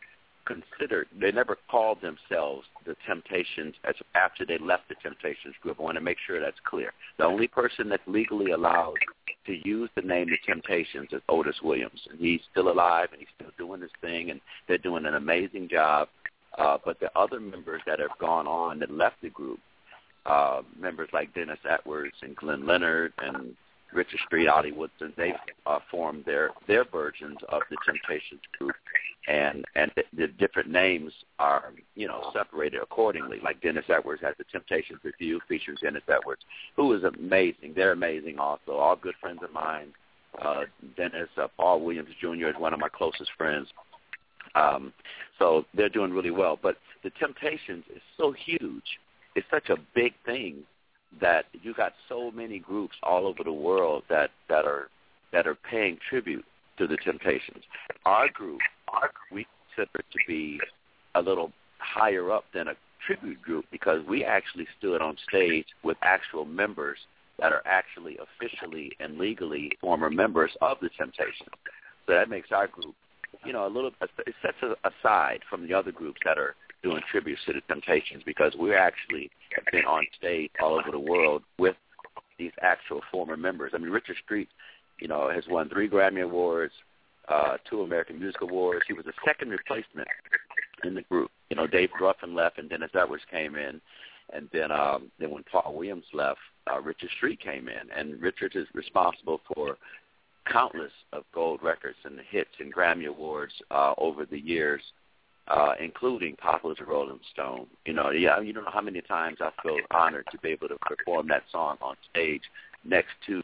considered, they never called themselves the Temptations as after they left the Temptations group. I want to make sure that's clear. The only person that's legally allowed to use the name The Temptations is Otis Williams, and he's still alive and he's still doing his thing, and they're doing an amazing job. Uh, but the other members that have gone on that left the group, uh, members like Dennis Edwards and Glenn Leonard and Richard Street, Ollie Woodson, they've uh, formed their, their versions of the Temptations group, and and the, the different names are, you know, separated accordingly. Like Dennis Edwards has the Temptations Review featuring Dennis Edwards, who is amazing. They're amazing also, all good friends of mine. Uh, Dennis, uh, Paul Williams Junior is one of my closest friends. Um, so they're doing really well. But the Temptations is so huge. It's such a big thing that you got so many groups all over the world that, that are that are paying tribute to the Temptations. Our group, our, we consider it to be a little higher up than a tribute group because we actually stood on stage with actual members that are actually officially and legally former members of the Temptations. So that makes our group, you know, a little, it sets us aside from the other groups that are doing tributes to the Temptations because we're actually have been on stage all over the world with these actual former members. I mean, Richard Street, you know, has won three Grammy Awards, uh, two American Music Awards. He was a second replacement in the group. You know, Dave Gruffin left and Dennis Edwards came in. And then um, then when Paul Williams left, uh, Richard Street came in. And Richard is responsible for countless of gold records and hits and Grammy Awards uh, over the years, uh, including Papa the Rolling Stone. You know, yeah, you don't know how many times I feel honored to be able to perform that song on stage next to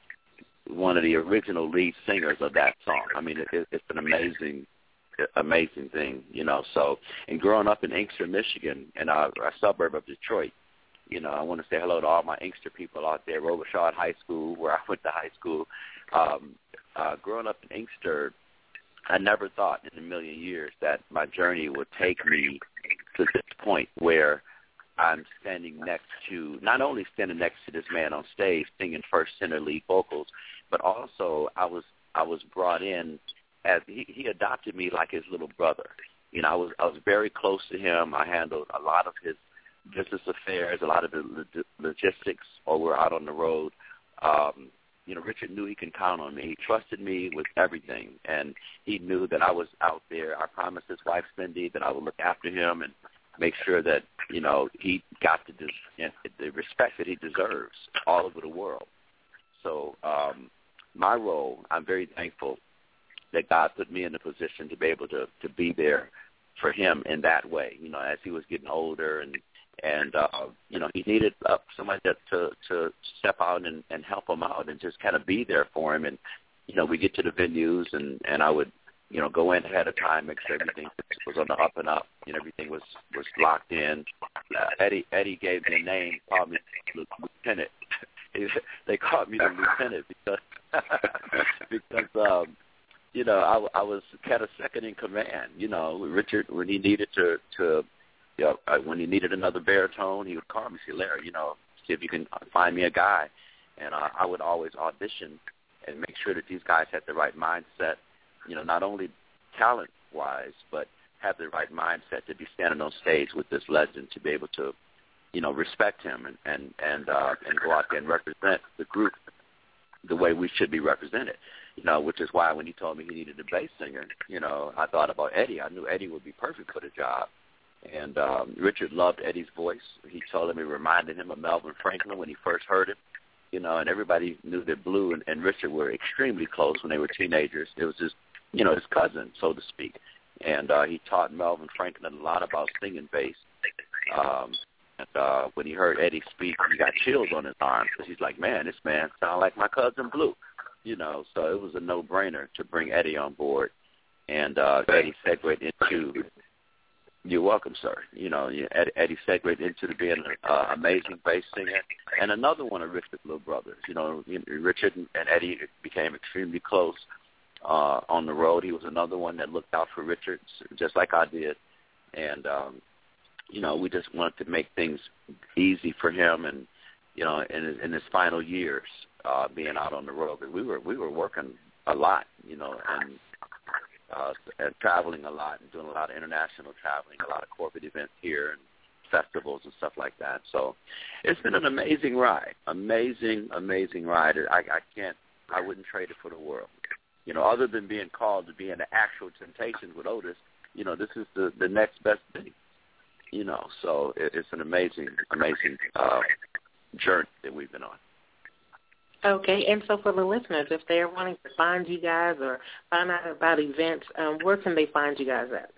one of the original lead singers of that song. I mean, it, it's an amazing, amazing thing, you know. So, and growing up in Inkster, Michigan, in a, a suburb of Detroit, you know, I want to say hello to all my Inkster people out there, Robichaud High School, where I went to high school. Um, uh, growing up in Inkster, I never thought in a million years that my journey would take me to this point where I'm standing next to, not only standing next to this man on stage singing first center lead vocals, but also I was I was brought in as he, he adopted me like his little brother. You know, I was I was very close to him. I handled a lot of his business affairs, a lot of the log- logistics, or we're out on the road. Um, you know, Richard knew he can count on me. He trusted me with everything, and he knew that I was out there. I promised his wife, Cindy, that I would look after him and make sure that, you know, he got the, des- the respect that he deserves all over the world. So um, my role, I'm very thankful that God put me in a position to be able to, to be there for him in that way, you know, as he was getting older and, and uh, you know, he needed uh, somebody that, to, to step out and, and help him out and just kind of be there for him. And, you know, we get to the venues and, and I would, you know, go in ahead of time, make sure everything was on the up and up, and everything was, was locked in. Uh, Eddie Eddie gave me a name, called me Lieutenant. They called me the Lieutenant because, because um, you know, I, I was kind of second in command. You know, Richard, when he needed to, to you know, uh, when he needed another baritone, he would call me, say, Larry, you know, see if you can find me a guy. And uh, I would always audition and make sure that these guys had the right mindset, you know, not only talent-wise, but have the right mindset to be standing on stage with this legend, to be able to, you know, respect him and and and, uh, and go out there and represent the group the way we should be represented. You know, which is why when he told me he needed a bass singer, you know, I thought about Eddie. I knew Eddie would be perfect for the job. And um, Richard loved Eddie's voice. He told him it reminded him of Melvin Franklin when he first heard it. You know, and everybody knew that Blue and, and Richard were extremely close when they were teenagers. It was just, you know, his cousin, so to speak. And uh, he taught Melvin Franklin a lot about singing bass. Um, and uh, when he heard Eddie speak, he got chills on his arms because he's like, man, this man sounds like my cousin Blue. You know, so it was a no-brainer to bring Eddie on board. And uh, Eddie segued into, you're welcome, sir. You know, Eddie, Eddie segued into the being an uh, amazing bass singer. And another one of Richard's little brothers. You know, Richard and Eddie became extremely close uh, on the road. He was another one that looked out for Richard, just like I did. And, um, you know, we just wanted to make things easy for him and, you know, in his, in his final years, uh, being out on the road. But we were we were working a lot, you know, and uh, and traveling a lot and doing a lot of international traveling, a lot of corporate events here and festivals and stuff like that. So it's been an amazing ride, amazing, amazing ride. I, I can't, I wouldn't trade it for the world. You know, other than being called to be in the actual Temptations with Otis, you know, this is the, the next best thing. You know, so it, it's an amazing, amazing uh, journey that we've been on. Okay, and so for the listeners, if they're wanting to find you guys or find out about events, um, where can they find you guys at?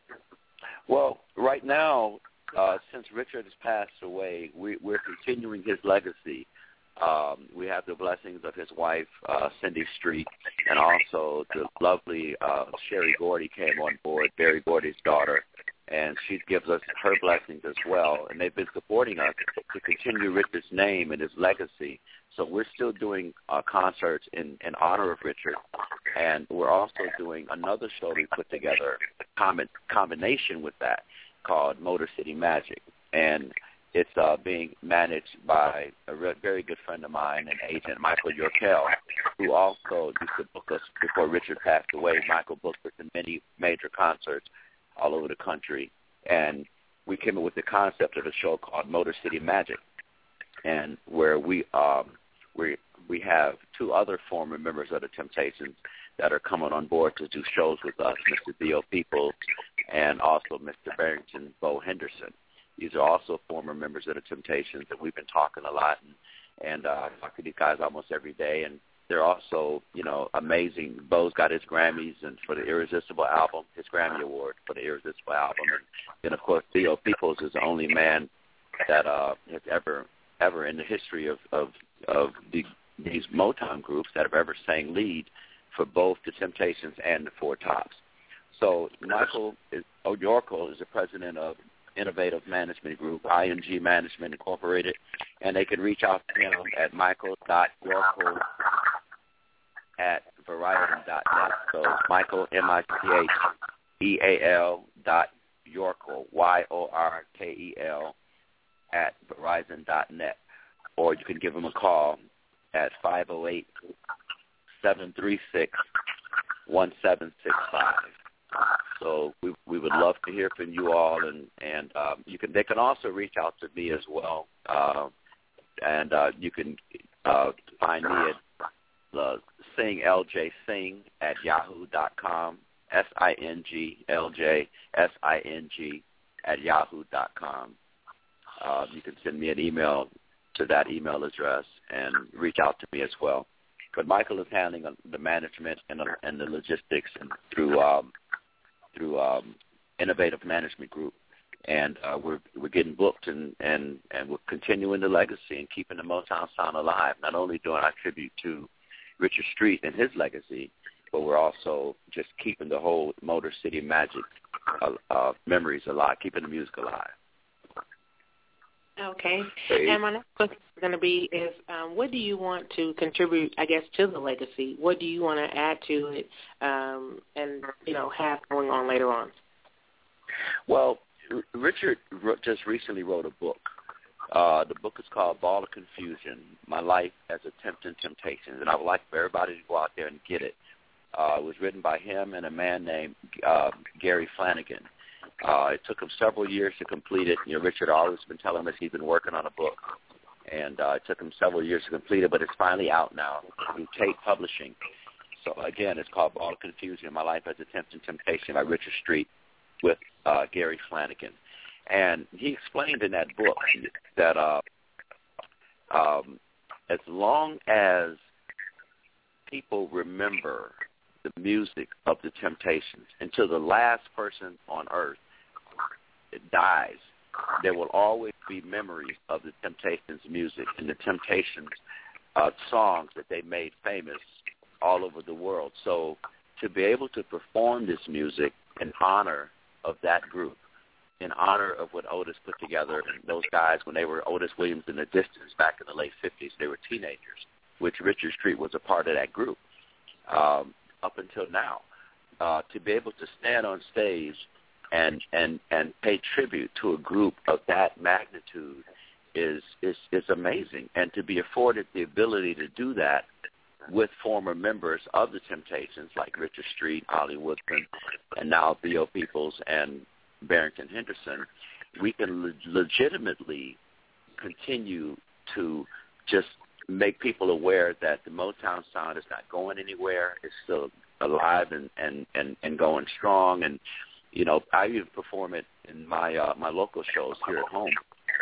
Well, right now, uh, since Richard has passed away, we, we're continuing his legacy. Um, we have the blessings of his wife, uh, Cindy Street, and also the lovely uh, Sherry Gordy came on board, Barry Gordy's daughter, and she gives us her blessings as well. And they've been supporting us to continue Richard's name and his legacy. So we're still doing uh, concerts in, in honor of Richard, and we're also doing another show we put together, common, combination with that, called Motor City Magic. And it's uh, being managed by a re- very good friend of mine, an agent, Michael Yorkel, who also used to book us before Richard passed away. Michael booked us in many major concerts all over the country. And we came up with the concept of a show called Motor City Magic, and where we um, we we have two other former members of the Temptations that are coming on board to do shows with us, Mister Theo Peoples and also Mister Barrington Bo Henderson. These are also former members of the Temptations, and we've been talking a lot, and, and uh, I talk to these guys almost every day, and they're also, you know, amazing. Bo's got his Grammys and for the Irresistible album, his Grammy Award for the Irresistible album, and then, of course, Theo Peoples is the only man that uh, has ever, ever in the history of, of, of the, these Motown groups that have ever sang lead for both the Temptations and the Four Tops. So Michael is, O'Yorkel is the president of Innovative Management Group, I N G Management Incorporated, and they can reach out to him at michael dot yorkel at verizon dot net. So Michael, M I C H E A L dot Yorkel, Y O R K E L, at verizon dot net. Or you can give him a call at five oh eight, seven three six, one seven six five. So we we would love to hear from you all, and and um, you can they can also reach out to me as well, uh, and uh, you can uh, find me at uh, Sing L J Sing at yahoo dot com, S I N G L J S I N G at yahoo dot com. Uh, you can send me an email to that email address and reach out to me as well. But Michael is handling the management and the, and the logistics and through. Um, through um, Innovative Management Group, and uh, we're we're getting booked, and, and, and we're continuing the legacy and keeping the Motown sound alive, not only doing our tribute to Richard Street and his legacy, but we're also just keeping the whole Motor City Magic uh, uh, memories alive, keeping the music alive. Okay. And my next question is going to be is, um, what do you want to contribute, I guess, to the legacy? What do you want to add to it um, and, you know, have going on later on? Well, Richard just recently wrote a book. Uh, the book is called Ball of Confusion, My Life as a Tempting Temptations, and I would like for everybody to go out there and get it. Uh, it was written by him and a man named uh, Gary Flanagan. Uh, it took him several years to complete it. You know, Richard always been telling us he's been working on a book, and uh, it took him several years to complete it, but it's finally out now through Tate Publishing. So, again, it's called Ball of Confusion, My Life as a Tempting Temptation by Richard Street with uh, Gary Flanagan. And he explained in that book that uh, um, as long as people remember the music of the Temptations until the last person on earth dies, there will always be memories of the Temptations music and the Temptations uh, songs that they made famous all over the world. So to be able to perform this music in honor of that group, in honor of what Otis put together, and those guys, when they were Otis Williams and the Distance back in the late fifties, they were teenagers, which Richard Street was a part of that group. Um, up until now, uh, to be able to stand on stage and, and, and pay tribute to a group of that magnitude is, is, is amazing. And to be afforded the ability to do that with former members of the Temptations like Richard Street, Ollie Woodson, and now Theo Peoples and Barrington Henderson, we can le- legitimately continue to just make people aware that the Motown sound is not going anywhere. It's still alive and, and, and, and going strong. And, you know, I even perform it in my uh, my local shows here at home.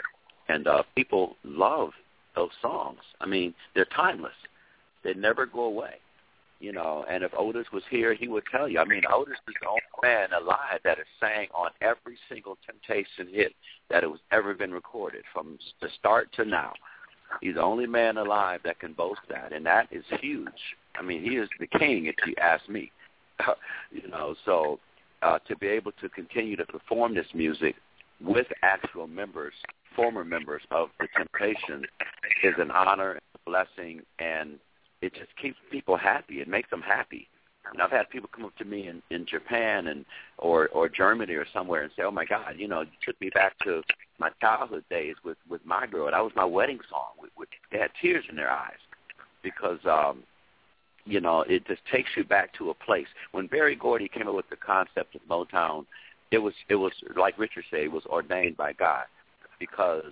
And uh, people love those songs. I mean, they're timeless. They never go away, you know. And if Otis was here, he would tell you. I mean, Otis is the only man alive that has sang on every single Temptation hit that has ever been recorded from the start to now. He's the only man alive that can boast that, and that is huge. I mean, he is the king, if you ask me. you know, so uh, to be able to continue to perform this music with actual members, former members of the Temptations, is an honor, a blessing, and it just keeps people happy. It makes them happy. And I've had people come up to me in, in Japan and or, or Germany or somewhere and say, oh, my God, you know, you took me back to my childhood days with, with my girl. That was my wedding song. With, with, they had tears in their eyes because, um, you know, it just takes you back to a place. When Berry Gordy came up with the concept of Motown, it was, it was like Richard said, it was ordained by God because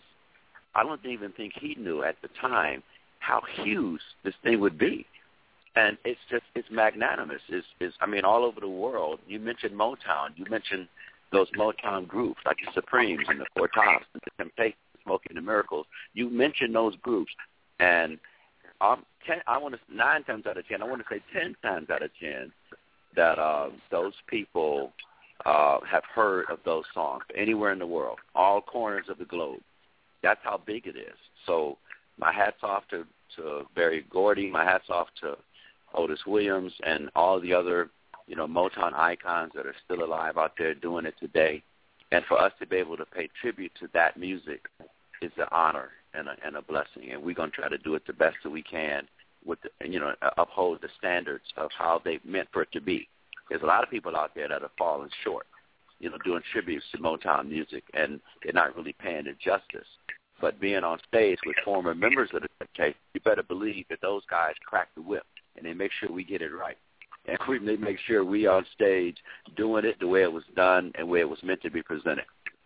I don't even think he knew at the time how huge this thing would be. And it's just, it's magnanimous. It's, it's, I mean, all over the world. You mentioned Motown. You mentioned those Motown groups like the Supremes and the Four Tops and the Temptations, Smokey and the Miracles. You mentioned those groups. And um, ten, I want to, nine times out of ten, I want to say ten times out of ten that uh, those people uh, have heard of those songs anywhere in the world, all corners of the globe. That's how big it is. So my hat's off to, to Berry Gordy. My hat's off to Otis Williams and all the other, you know, Motown icons that are still alive out there doing it today. And for us to be able to pay tribute to that music is an honor and a, and a blessing. And we're going to try to do it the best that we can with, the, you know, uphold the standards of how they meant for it to be. There's a lot of people out there that have fallen short, you know, doing tributes to Motown music, and they're not really paying it justice. But being on stage with former members of the Temptations, you better believe that those guys crack the whip, and they make sure we get it right. And we they make sure we on stage doing it the way it was done and where it was meant to be presented.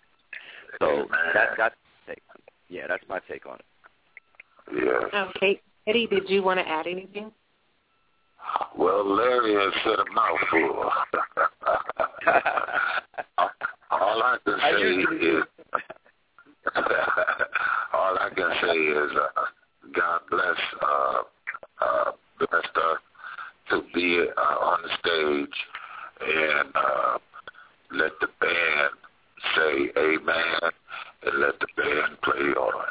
So that, that's my take. Yeah, that's my take on it. Yeah. Okay. Eddie, did you want to add anything? Well, Larry has said a mouthful. All I can say is, all I can say is, uh, God bless, uh, uh, blessed her to be uh, on the stage and uh, let the band say amen and let the band play on.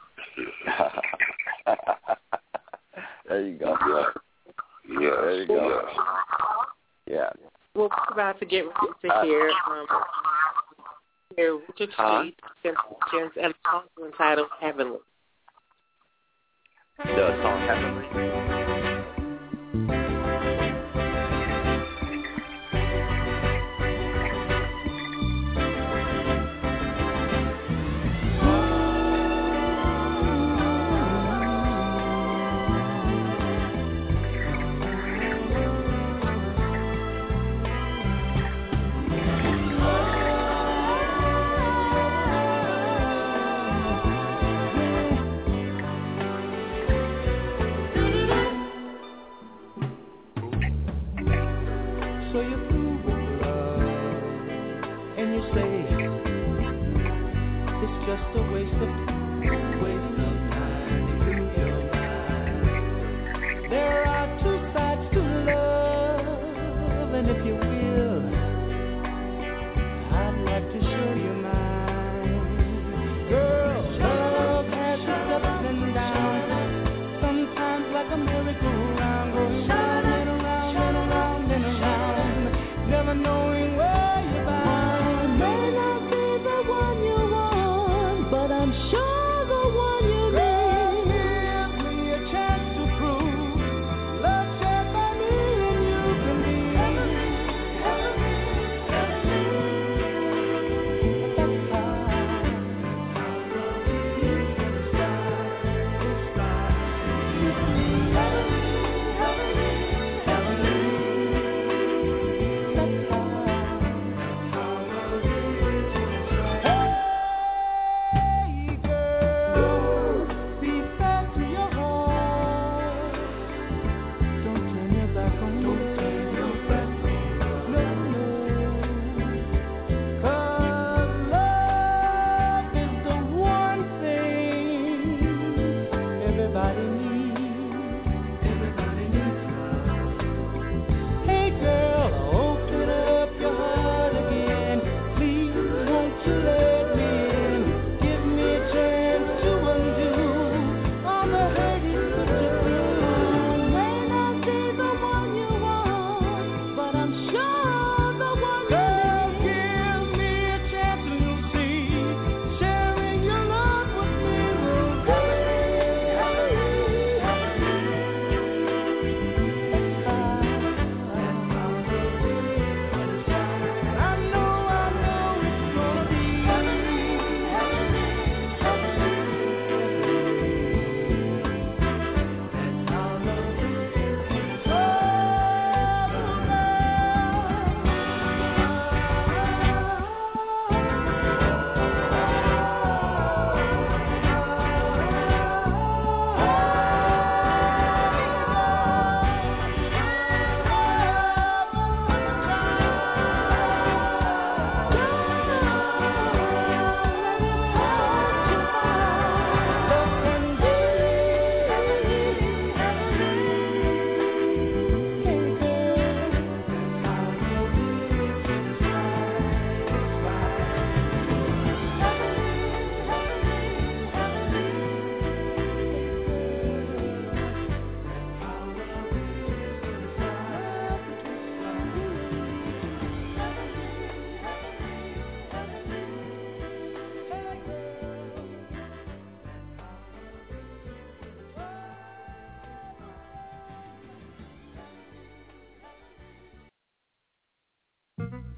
There you go. Yeah. Yeah. There you go. Yeah. Well, we're about to get ready to hear, um, hear Richard Street, Temptations, and a song entitled Heavenly. The song Heavenly. Thank you.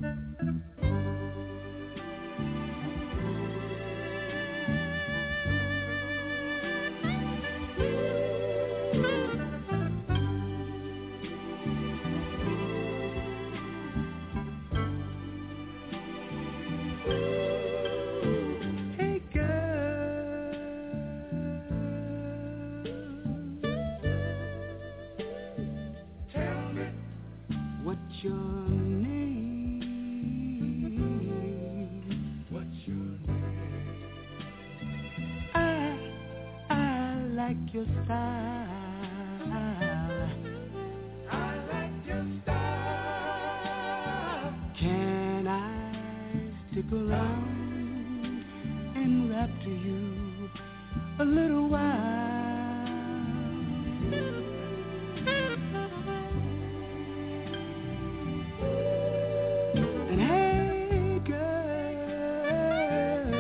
Your style. I like your style. Can I stick around and rap to you a little while? And hey, girl,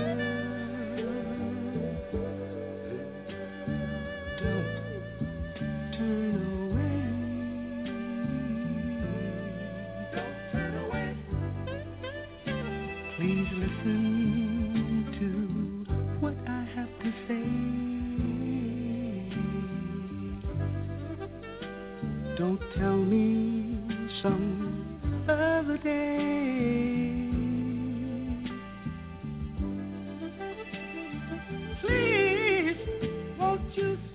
please listen to what I have to say. Don't tell me some other day. Please, won't you say?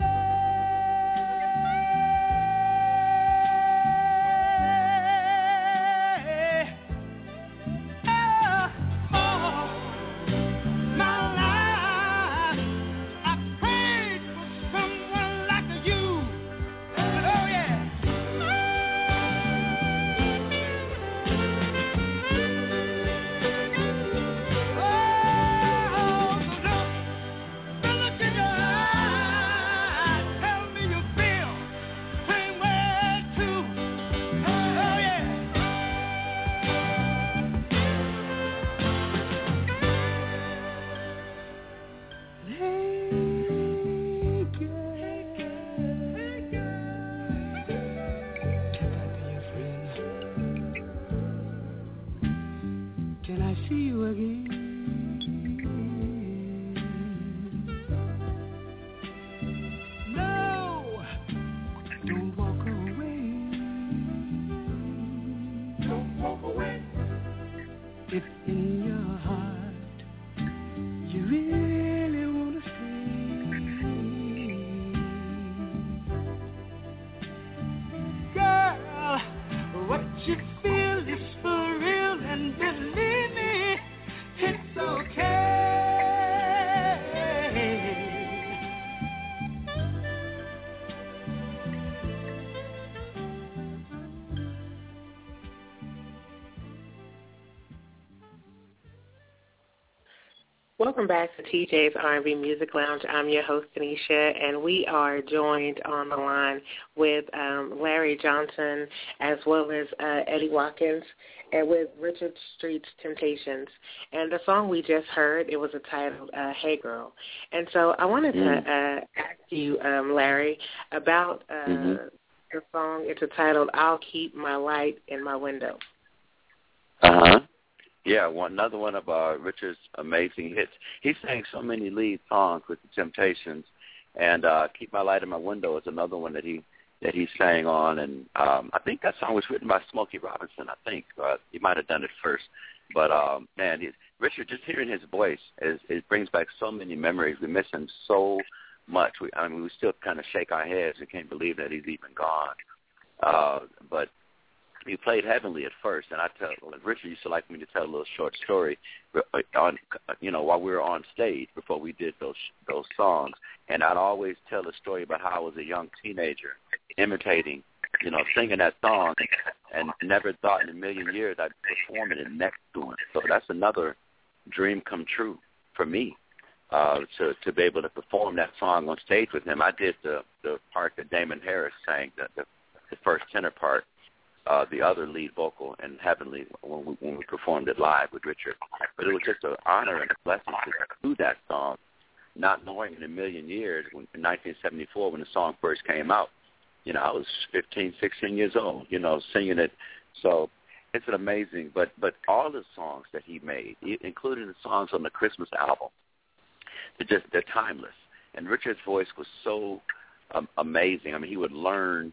If in your heart you really want to stay, girl, what you feel is for real, and believe me, it's okay. Welcome back to T J's R and B Music Lounge. I'm your host, Tanisha, and we are joined on the line with um, Larry Johnson as well as uh, Eddie Watkins and with Richard Street's Temptations. And the song we just heard, it was entitled uh, Hey Girl. And so I wanted mm. to uh, ask you, um, Larry, about uh, mm-hmm. the song. It's entitled I'll Keep My Light in My Window. Uh-huh. Yeah, one another one of uh, Richard's amazing hits. He sang so many lead songs with the Temptations, and uh, "Keep My Light in My Window" is another one that he that he sang on. And um, I think that song was written by Smokey Robinson. I think uh, he might have done it first, but um, man, he, Richard, just hearing his voice, is, it brings back so many memories. We miss him so much. We, I mean, we still kind of shake our heads and can't believe that he's even gone. Uh, but he played heavenly at first, and I tell Richard used to like me to tell a little short story on, you know, while we were on stage before we did those those songs, and I'd always tell a story about how I was a young teenager imitating, you know, singing that song, and never thought in a million years I'd perform it next to him. So that's another dream come true for me, uh, to to be able to perform that song on stage with him. I did the the part that Damon Harris sang, the the, the first tenor part. Uh, the other lead vocal in Heavenly when we, when we performed it live with Richard. But it was just an honor and a blessing to do that song, not knowing in a million years, when, in nineteen seventy-four when the song first came out, you know, I was fifteen, sixteen years old, you know, singing it. So it's an amazing, but but all the songs that he made, including the songs on the Christmas album, they're just they're timeless. And Richard's voice was so um, amazing. I mean, he would learn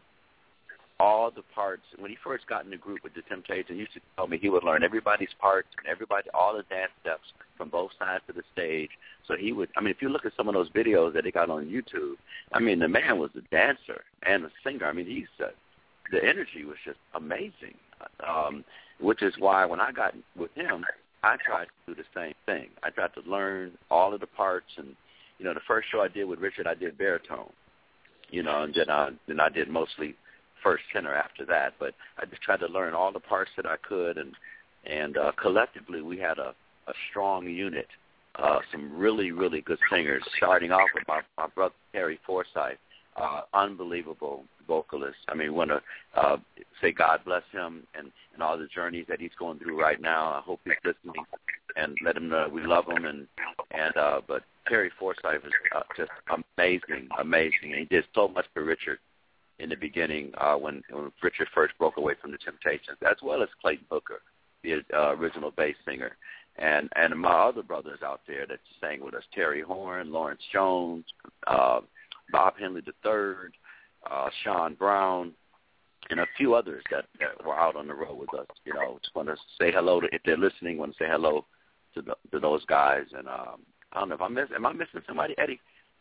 all the parts. When he first got in the group with the Temptations, he used to tell me he would learn everybody's parts and everybody, all the dance steps from both sides of the stage. So he would, I mean, if you look at some of those videos that they got on YouTube, I mean, the man was a dancer and a singer. I mean, he's uh, the energy was just amazing, um, which is why when I got with him, I tried to do the same thing. I tried to learn all of the parts, and you know, the first show I did with Richard, I did baritone, you know, and then I, then I did mostly first tenor after that, but I just tried to learn all the parts that I could, and and uh, collectively we had a, a strong unit, uh, some really, really good singers, starting off with my, my brother Terry Forsyth, uh, unbelievable vocalist. I mean, we want to uh, say God bless him and, and all the journeys that he's going through right now. I hope he's listening, and let him know we love him. And, and uh, but Terry Forsyth is uh, just amazing, amazing, and he did so much for Richard in the beginning uh, when, when Richard first broke away from the Temptations, as well as Clayton Booker, the uh, original bass singer, and and my other brothers out there that sang with us, Terry Horn, Lawrence Jones, uh, Bob Henley the third, uh, Sean Brown, and a few others that, that were out on the road with us. You know, just want to say hello to, if they're listening, want to say hello to, the, to those guys. And um, I don't know if I miss, am I missing somebody, Eddie?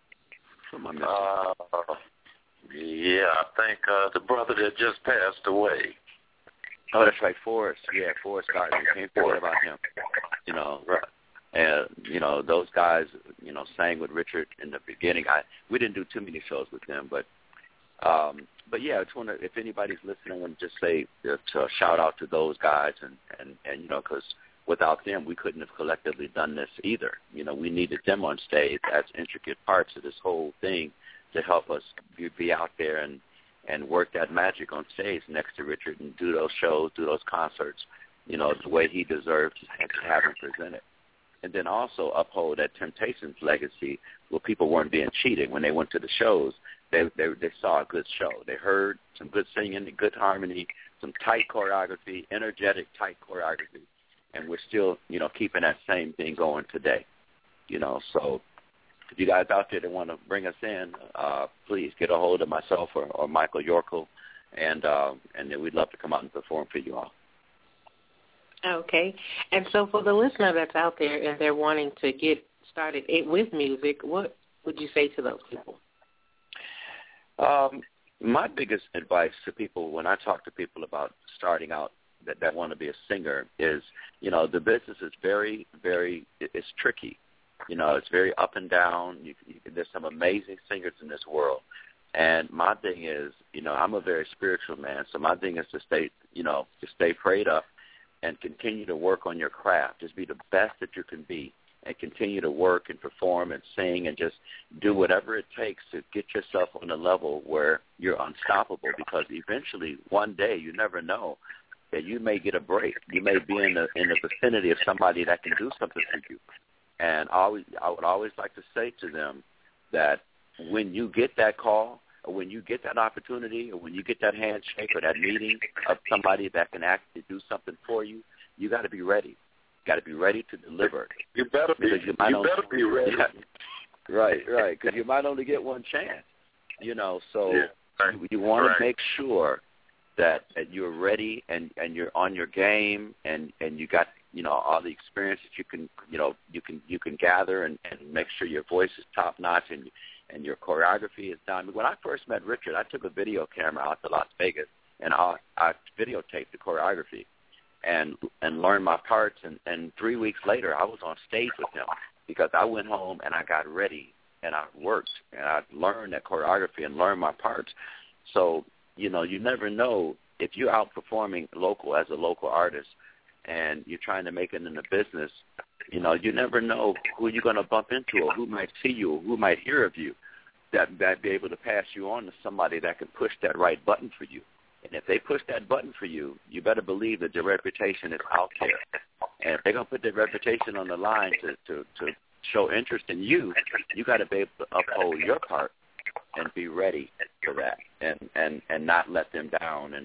Who am I missing? Uh, Yeah, I think uh, the brother that just passed away. Oh, that's right, Forrest. Yeah, Forrest Gardner. Can't forget about him. You know, right. And you know, those guys, you know, sang with Richard in the beginning. I we didn't do too many shows with them, but um, but yeah, I just want to, if anybody's listening, I want to just say uh, to shout out to those guys, and and and you know, because without them, we couldn't have collectively done this either. You know, we needed them on stage as intricate parts of this whole thing to help us be, be out there and, and work that magic on stage next to Richard and do those shows, do those concerts, you know, the way he deserved to have them presented. And then also uphold that Temptations legacy where people weren't being cheated. When they went to the shows, they, they, they saw a good show. They heard some good singing, good harmony, some tight choreography, energetic, tight choreography. And we're still, you know, keeping that same thing going today, you know, so if you guys out there that want to bring us in, uh, please get a hold of myself or, or Michael Yorkel, and uh, and then we'd love to come out and perform for you all. Okay. And so for the listener that's out there and they're wanting to get started with music, what would you say to those people? Um, my biggest advice to people when I talk to people about starting out that, that want to be a singer is, you know, the business is very, very, it's tricky. You know, it's very up and down. You, you, there's some amazing singers in this world. And my thing is, you know, I'm a very spiritual man, so my thing is to stay, you know, to stay prayed up and continue to work on your craft. Just be the best that you can be and continue to work and perform and sing and just do whatever it takes to get yourself on a level where you're unstoppable, because eventually one day, you never know, that you may get a break. You may be in the in the vicinity of somebody that can do something for you. And I, always, I would always like to say to them that when you get that call or when you get that opportunity or when you get that handshake or that meeting of somebody that can actually do something for you, you got to be ready. You got to be ready to deliver. You better be, you might you only, better be ready. Yeah, right, right, because you might only get one chance, you know, so yeah, right, you, you want right. to make sure that, that you're ready and, and you're on your game and, and you got, you know, all the experience that you can, you know, you can you can gather and, and make sure your voice is top notch and and your choreography is done. When I first met Richard, I took a video camera out to Las Vegas and I, I videotaped the choreography and and learned my parts. And, and three weeks later, I was on stage with him because I went home and I got ready and I worked and I learned that choreography and learned my parts. So, you know, you never know if you're out performing local as a local artist and you're trying to make it in the business, you know, you never know who you're going to bump into or who might see you or who might hear of you that that be able to pass you on to somebody that can push that right button for you. And if they push that button for you, you better believe that your reputation is out there. And if they're going to put their reputation on the line to, to, to show interest in you, you got to be able to uphold your part and be ready for that and, and, and not let them down and,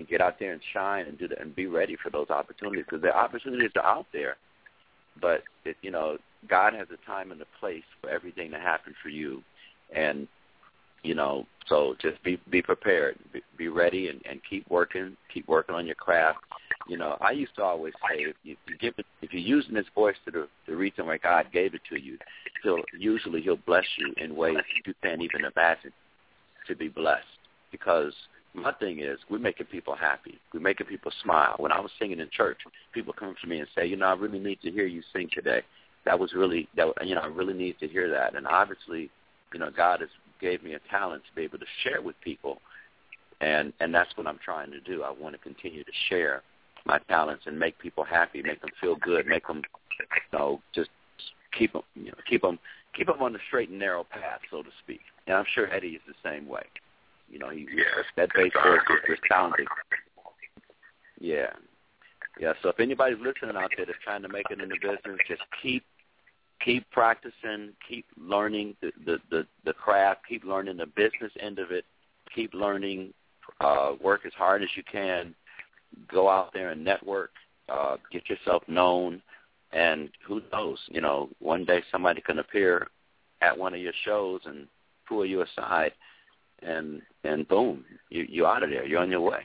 and get out there and shine and do that and be ready for those opportunities, because the opportunities are out there. But, it, you know, God has a time and a place for everything to happen for you. And, you know, so just be be prepared, be, be ready, and, and keep working, keep working on your craft. You know, I used to always say, if you, you give it, if you're using this voice to the, the reason why God gave it to you, he'll usually he'll bless you in ways you can't even imagine to be blessed. Because my thing is, we're making people happy. We're making people smile. When I was singing in church, people come to me and say, you know, I really need to hear you sing today. That was really, that, you know, I really need to hear that. And obviously, you know, God has gave me a talent to be able to share with people, and and that's what I'm trying to do. I want to continue to share my talents and make people happy, make them feel good, make them, you know, just keep them, you know, keep them, keep them on the straight and narrow path, so to speak. And I'm sure Eddie is the same way. You know, he yes, that bass voice is astounding. Yeah, yeah. So if anybody's listening out there that's trying to make it in the business, just keep. Keep practicing, keep learning the, the, the, the craft, keep learning the business end of it, keep learning, uh, work as hard as you can, go out there and network, uh, get yourself known, and who knows, you know, one day somebody can appear at one of your shows and pull you aside, and and boom, you, you're out of there, you're on your way.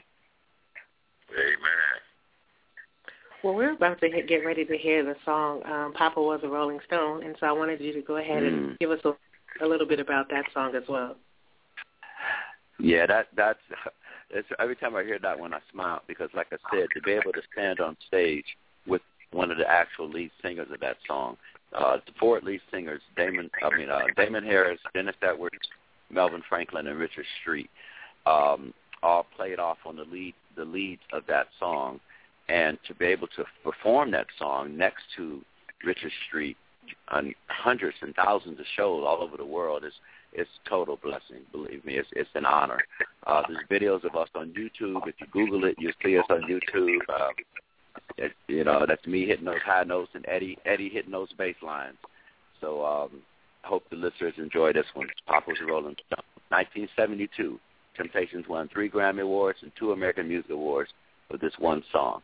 Amen. Well, we're about to get ready to hear the song um, Papa Was a Rolling Stone, and so I wanted you to go ahead mm. and give us a, a little bit about that song as well. Yeah, that that's it's, every time I hear that one, I smile, because, like I said, to be able to stand on stage with one of the actual lead singers of that song, uh, the four lead singers, Damon, I mean, uh, Damon Harris, Dennis Edwards, Melvin Franklin, and Richard Street, um, all played off on the lead the leads of that song. And to be able to perform that song next to Richard Street on hundreds and thousands of shows all over the world is it's total blessing. Believe me, it's it's an honor. Uh, there's videos of us on YouTube. If you Google it, you'll see us on YouTube. Uh, it, you know, that's me hitting those high notes and Eddie Eddie hitting those bass lines. So um, I hope the listeners enjoy this one. Papa's Rolling Stone, nineteen seventy-two. Temptations won three Grammy Awards and two American Music Awards for this one song.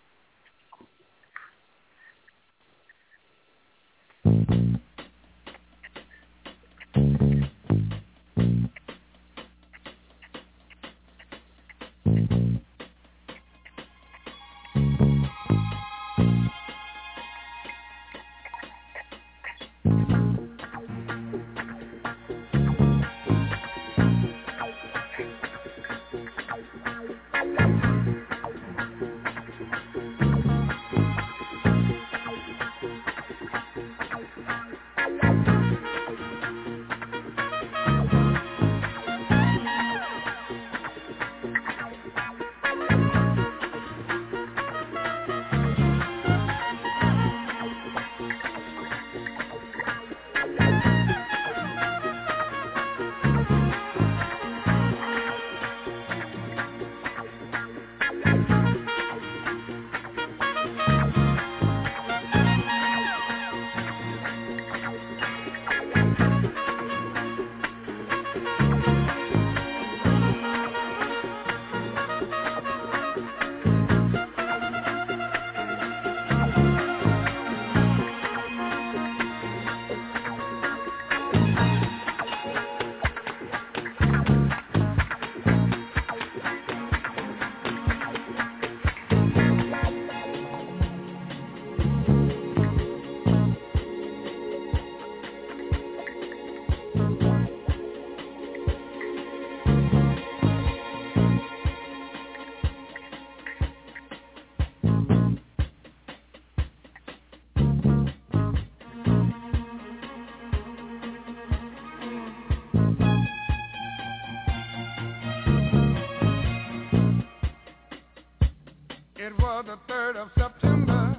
It was the third of September.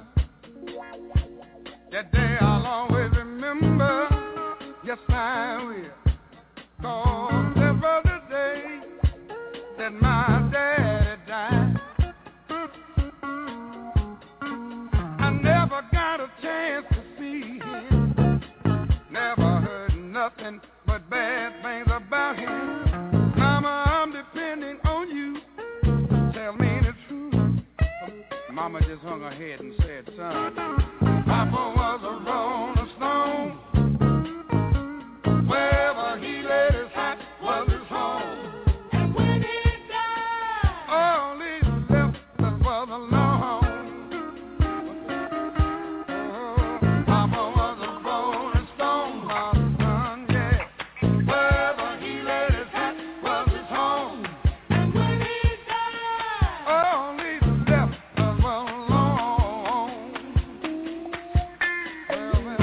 That day I'll always remember. Yes, I will. 'Cause that was the day that my daddy died. I never got a chance to see him. Never heard nothing but bad things about him. Mama, I'm depending on you. Tell me the truth. Mama just hung her head and said, son, Papa was a rolling stone. Wherever he laid his hat was his home. And when he died, all he left us was alone. Oh, Papa was a rolling stone, my son, yeah. Wherever he laid his hat was his home. And when he died, all he left us was alone. Well, well.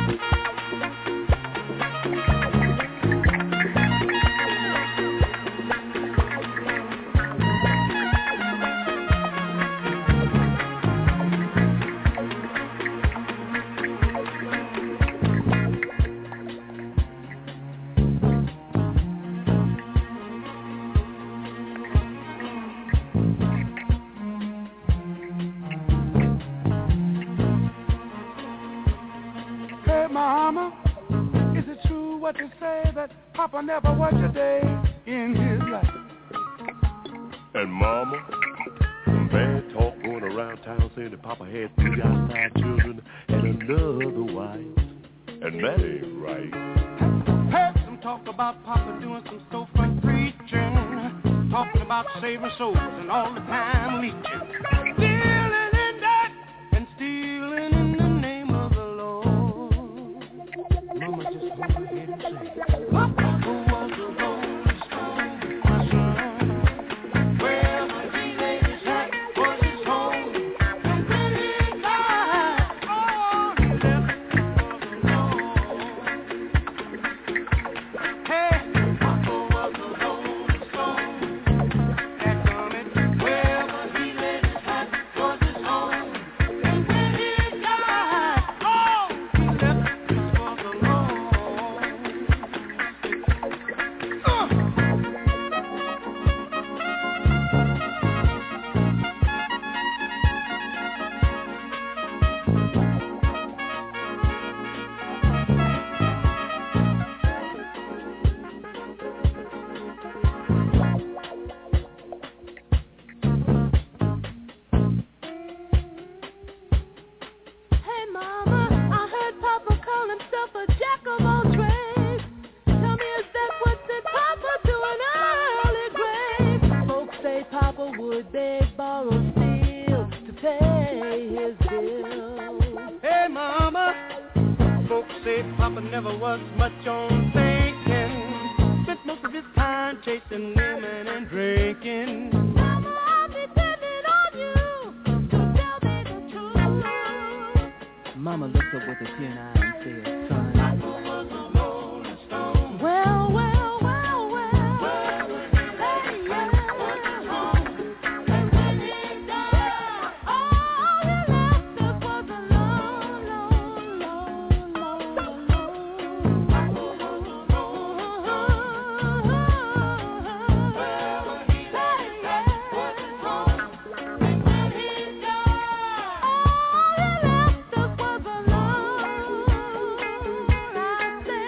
Hey, Mama, is it true what they say that Papa never worked a day in his life? And Mama, some bad talk going around town saying that Papa had three outside children and another wife. And that ain't right. Heard some talk about Papa doing some storefront preaching, talking about saving souls and all the time leeching, stealing in that and stealing in the name of the Lord. Mama just hung her head and said, Papa was a rolling stone, my son. Wherever he laid his hat was his home. And when he died, all he left was alone. Hey, Papa was a rolling stone. Echoing, wherever he laid his hat was his home. And when he died, all he left was alone. Uh. Hey, Mama, I heard Papa call himself a jack of all trades. Tell me, is that what did Papa to an early grave? Folks say Papa would beg, borrow, steal to pay his bills. Hey, Mama, folks say Papa never was much on thinking. Spent most of his time chasing women and drinking. Mama, I'm depending on you to tell me the truth. Mama looked up with a tear in her eye and said, son, Papa was a rolling stone. Well, well, well, well. Hey, yeah. And when he died, All he left us was alone, alone, alone, alone. Papa was a rolling stone. Wherever he laid his hat was his home. And when he died, All he left us was alone. I said,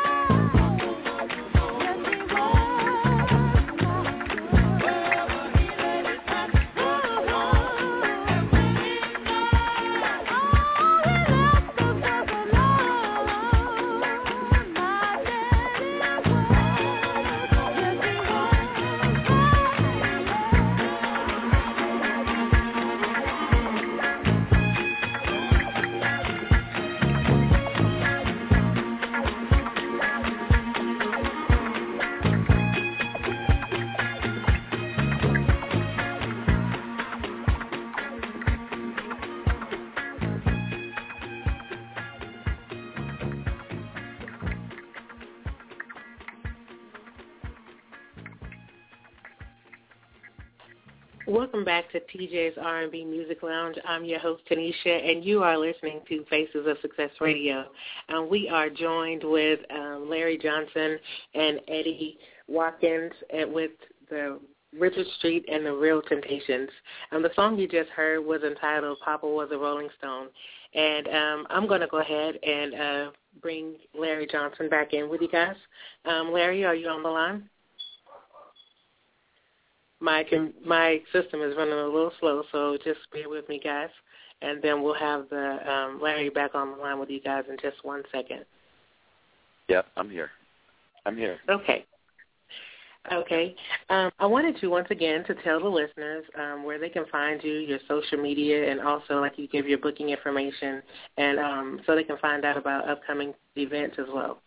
Welcome back to T J's R and B Music Lounge. I'm your host, Tanisha, and you are listening to Faces of Success Radio. Um, we are joined with um, Larry Johnson and Eddie Watkins and with the Richard Street and the Real Temptations. Um, the song you just heard was entitled Papa Was a Rolling Stone. And um, I'm going to go ahead and uh, bring Larry Johnson back in with you guys. Um, Larry, are you on the line? My my system is running a little slow, so just bear with me, guys. And then we'll have the um, Larry back on the line with you guys in just one second. Yep, I'm here. I'm here. Okay. Okay. Um, I wanted to, once again, to tell the listeners um, where they can find you, your social media, and also, like, you give your booking information, and um, so they can find out about upcoming events as well.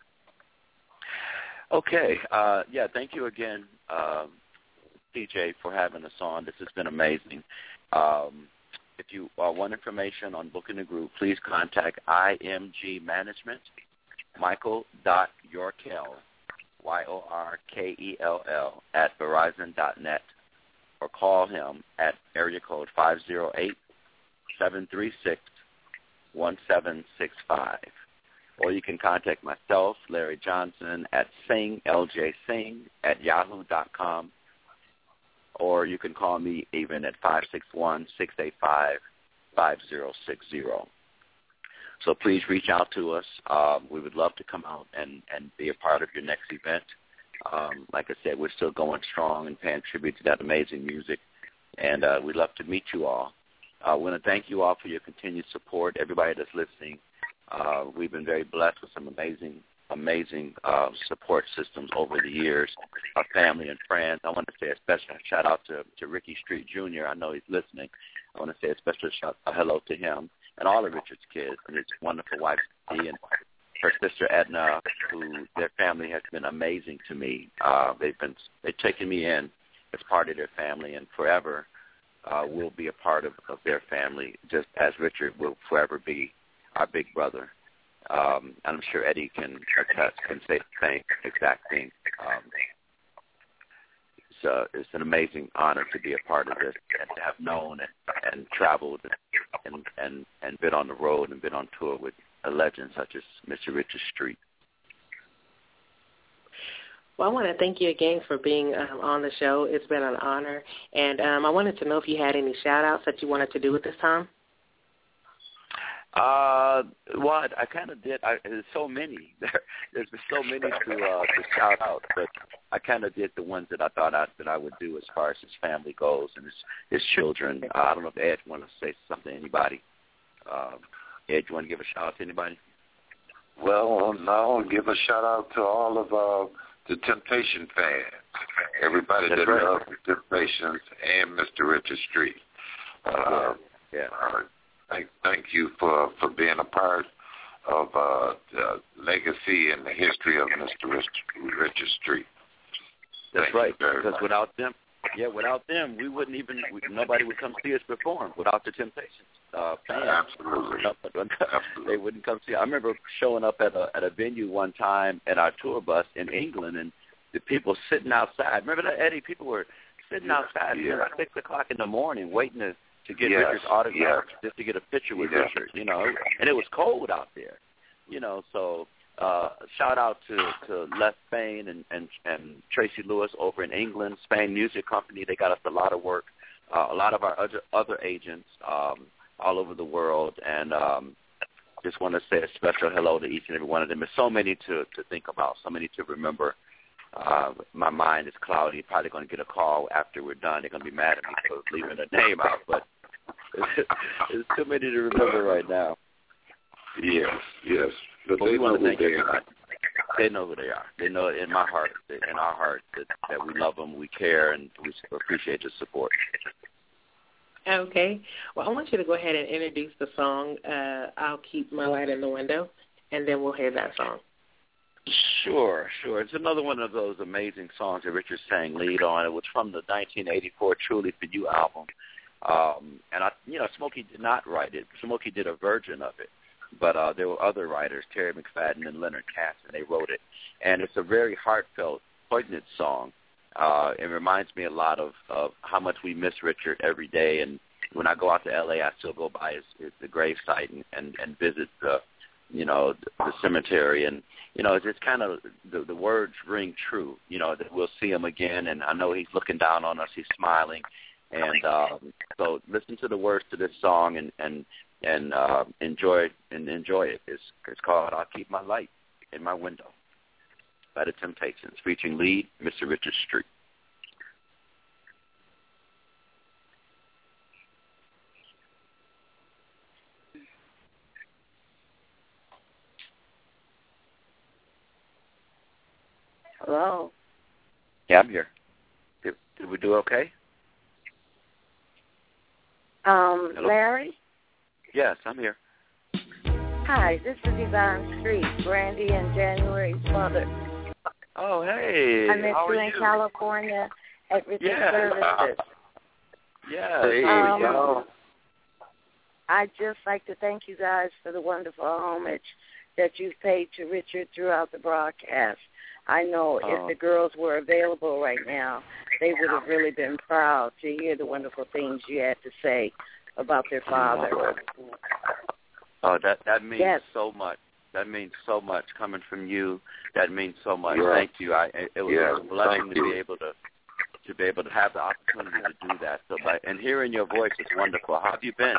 Okay. Uh, yeah, thank you again, um, D J, for having us on. This has been amazing. Um, if you uh, want information on booking the group, please contact I M G Management, Michael dot Yorkell, Y O R K E L L, at Verizon dot net, or call him at area code five oh eight, seven three six, one seven six five. Or you can contact myself, Larry Johnson, at sing, L J Sing, at yahoo dot com. Or you can call me even at five six one, six eight five, five oh six oh. So please reach out to us. Um, we would love to come out and, and be a part of your next event. Um, like I said, we're still going strong and paying tribute to that amazing music. And uh, we'd love to meet you all. I want to thank you all for your continued support, everybody that's listening. Uh, we've been very blessed with some amazing, amazing uh, support systems over the years, our family and friends. I want to say a special shout out to, to Ricky Street Junior I know he's listening. I want to say a special shout, a hello to him and all of Richard's kids and his wonderful wife, Dee, and her sister Edna, who their family has been amazing to me. Uh, they've been they've taken me in as part of their family, and forever uh, will be a part of, of their family, just as Richard will forever be our big brother. Um, and I'm sure Eddie can attest and say the same exact thing. Um, it's, uh, it's an amazing honor to be a part of this and to have known and, and traveled and, and, and been on the road and been on tour with a legend such as Mister Richard Street. Well, I want to thank you again for being um, on the show. It's been an honor. And um, I wanted to know if you had any shout-outs that you wanted to do at this time. Uh, well, I, I kind of did. I, there's so many. There, there's been so many to uh, to shout out, but I kind of did the ones that I thought I, that I would do as far as his family goes and his his children. Uh, I don't know if Ed wants to say something to anybody. Um, Ed, you want to give a shout out to anybody? Well, no, give a shout out to all of uh, the Temptation fans, everybody That's that right. loves the Temptations and Mister Richard Street. Uh, yeah. Uh, Thank, thank you for, for being a part of uh, the legacy and the history of Mister Richard Street. That's Thank right. Because much. without them, yeah, without them, we wouldn't even. We, nobody would come see us perform without the Temptations. Uh, fans. Absolutely. Absolutely. They wouldn't come see. I remember showing up at a at a venue one time at our tour bus in England, and the people sitting outside. Remember that, Eddie? People were sitting yeah. outside yeah. at six o'clock in the morning, waiting to. to get yes, Richard's autograph, yes. just to get a picture with yes. Richard, you know, and it was cold out there, you know, so uh, shout out to, to Les Spain and, and, and Tracy Lewis over in England, Spain Music Company. They got us a lot of work, uh, a lot of our other, other agents um, all over the world, and um, just want to say a special hello to each and every one of them. There's so many to, to think about, so many to remember. Uh, my mind is cloudy. Probably going to get a call after we're done. They're going to be mad at me for leaving a name out, but there's too many to remember right now. Yes, yes. But but they we know want to who thank they everybody. are. They know who they are. They know it in my heart, in our heart, that, that we love them, we care, and we appreciate the support. Okay. Well, I want you to go ahead and introduce the song, uh, I'll Keep My Light in the Window, and then we'll hear that song. Sure, sure. It's another one of those amazing songs that Richard sang lead on. It was from the nineteen eighty-four Truly For You album. Um, and, I, you know, Smokey did not write it. Smokey did a version of it. But uh, there were other writers, Terry McFadden and Leonard Cass, and they wrote it. And it's a very heartfelt, poignant song. Uh, it reminds me a lot of, of how much we miss Richard every day. And when I go out to L A, I still go by his, his the grave site and, and, and visit the, you know, the, the cemetery. And, you know, it's just kind of the, the words ring true, you know, that we'll see him again. And I know he's looking down on us. He's smiling. And um, so listen to the words to this song and, and, and uh, enjoy and enjoy it. It's, it's called I'll Keep My Light in My Window by the Temptations, featuring lead Mister Richard Street. Hello. Yeah, I'm here. Did, did we do okay? Um, Hello? Larry? Yes, I'm here. Hi, this is Yvonne Street, Brandy and January's mother. Oh, hey. I met How you are in you? California at Richard Yeah. Services. Yeah. There um, you go. I'd just like to thank you guys for the wonderful homage that you've paid to Richard throughout the broadcast. I know Oh. if the girls were available right now, they would have really been proud to hear the wonderful things you had to say about their father. Oh, that that means Yes. so much. That means so much coming from you. That means so much. Yeah. Thank you. I it was Yeah, a blessing thank to you. be able to to be able to have the opportunity to do that. So, by, and hearing your voice is wonderful. How have you been?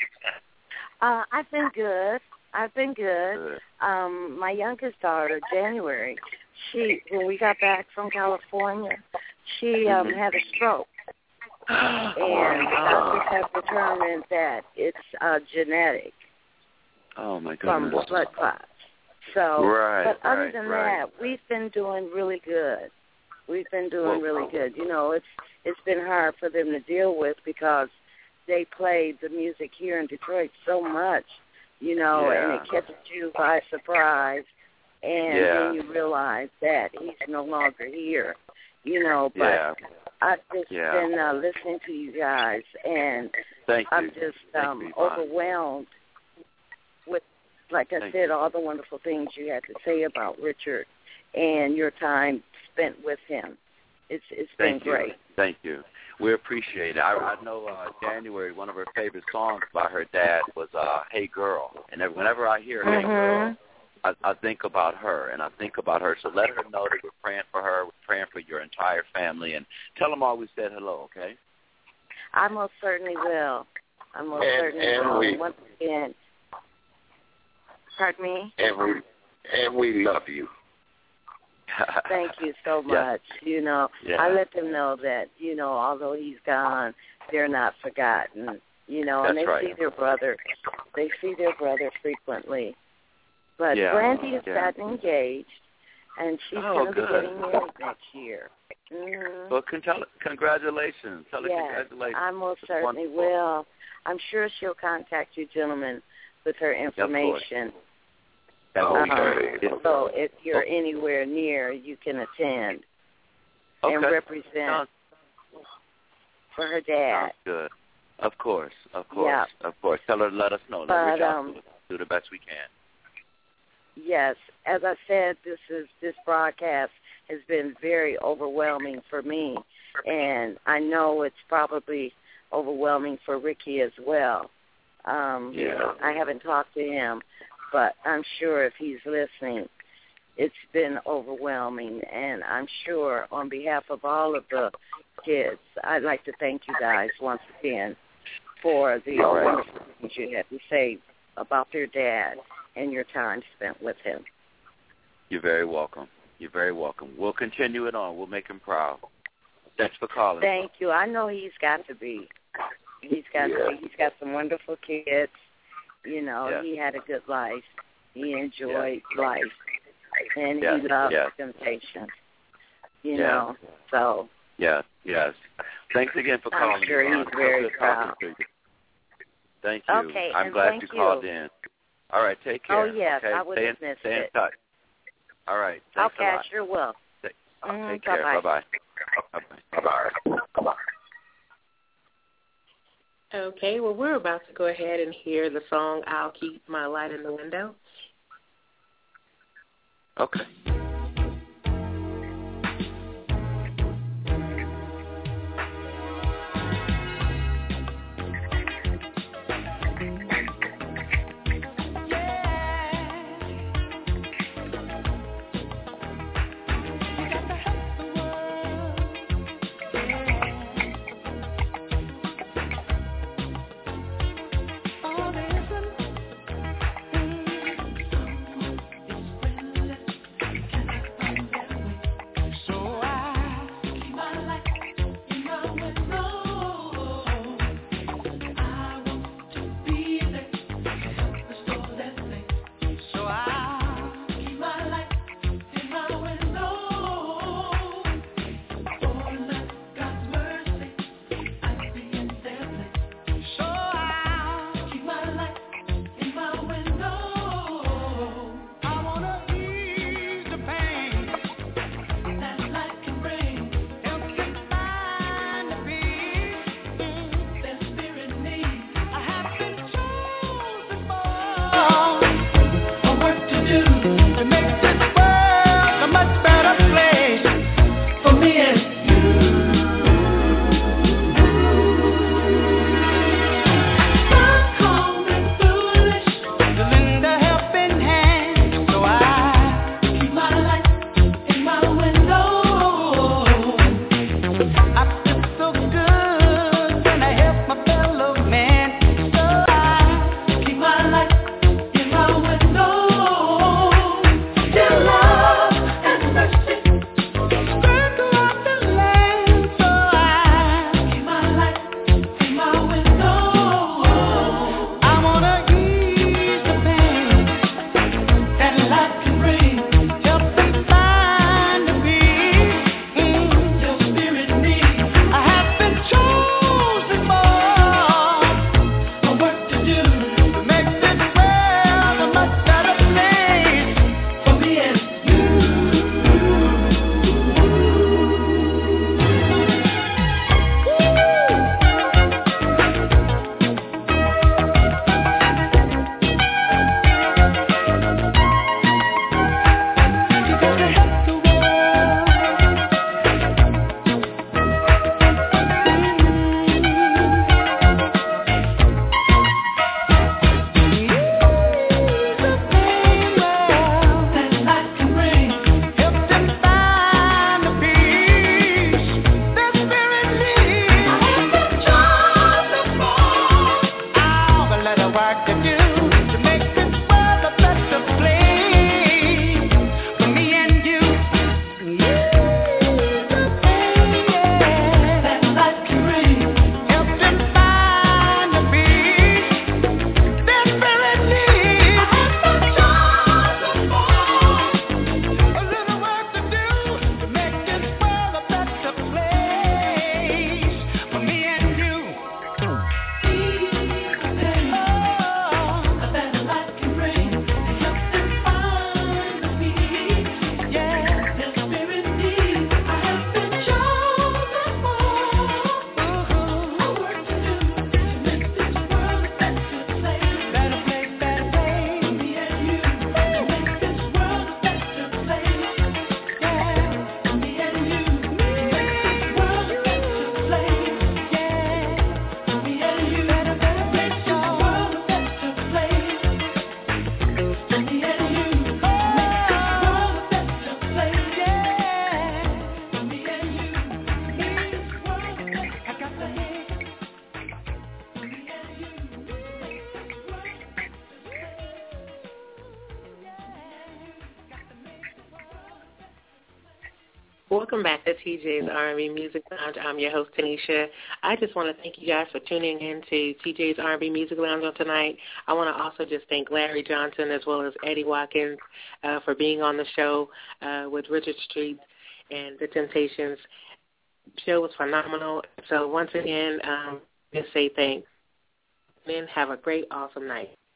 Uh, I've been good. I've been good. Good. Um, my youngest daughter, January, she when we got back from California, she um, Mhm. had a stroke, and Oh. doctors have determined that it's uh, genetic Oh my from goodness. blood clots. So, Right, but other right, than right. that, we've been doing really good. We've been doing Well- really good. You know, it's it's been hard for them to deal with because they played the music here in Detroit so much, you know, and Yeah. it catches you by surprise, and Yeah. then you realize that he's no longer here, you know. But Yeah. I've just Yeah. been uh, listening to you guys, and Thank you. I'm just Thank um, you, Yvonne. overwhelmed with, like I Thank said, you. all the wonderful things you had to say about Richard and your time spent with him. It's it's Thank been you. great. Thank you. We appreciate it. I, I know uh, January, one of her favorite songs by her dad was uh, Hey Girl. And then whenever I hear Hey Girl, I, I think about her, and I think about her. So let her know that we're praying for her. We're praying for your entire family. And tell them all we said hello, okay? I most certainly will. I most And- certainly and will. we- Once again, pardon me? And we and we love you. Thank you so Yeah. much. You know, Yeah. I let them know that, you know, although he's gone, they're not forgotten. You know, and That's they right. see their brother. They see their brother frequently. But Yeah. Brandy has Yeah. gotten engaged, and she's Oh, going to be good. getting married next year. Mm-hmm. Well, con- tell, congratulations. Tell her Yes, congratulations. I most It's certainly wonderful. will. I'm sure she'll contact you gentlemen with her information. Okay. Um, so if you're anywhere near, you can attend and Okay. represent Sounds, for her dad. sounds good. Of course, of course, Yeah. of course. Tell her to let us know. Let But, reach out um, to us. Do the best we can. Yes, as I said, this is this broadcast has been very overwhelming for me, and I know it's probably overwhelming for Ricky as well. Um, Yeah. I haven't talked to him, but I'm sure if he's listening, it's been overwhelming, and I'm sure on behalf of all of the kids, I'd like to thank you guys once again for the All right. wonderful things you had to say about their dad and your time spent with him. You're very welcome. You're very welcome. We'll continue it on. We'll make him proud. Thanks for calling. Thank you. I know he's got to be. He's got Yeah. to be. He's got some wonderful kids. You know, Yeah. he had a good life. He enjoyed life. And Yes, he loved yes. temptation. You Yeah. know, so Yes, yes. Thanks again for I'm calling. sure Yvonne. he's very So good proud. talking to you. Thank you. Okay, I'm and glad thank you called you. in. All right, take care. Oh, yes, okay? I would stay have in, missed stay in it. touch. All right. Thanks okay, a I lot. sure will. Take, Mhm, take care. bye-bye. Bye-bye. Bye-bye. Bye-bye. Bye-bye. Okay, well, we're about to go ahead and hear the song I'll Keep My Light in the Window. Okay. Oh, listen. Mm. Welcome back to T J's R and B Music Lounge. I'm your host, Tanisha. I just want to thank you guys for tuning in to T J's R and B Music Lounge on tonight. I want to also just thank Larry Johnson as well as Eddie Watkins uh, for being on the show uh, with Richard Street and The Temptations. The show was phenomenal. So once again, um, just say thanks. And have a great, awesome night.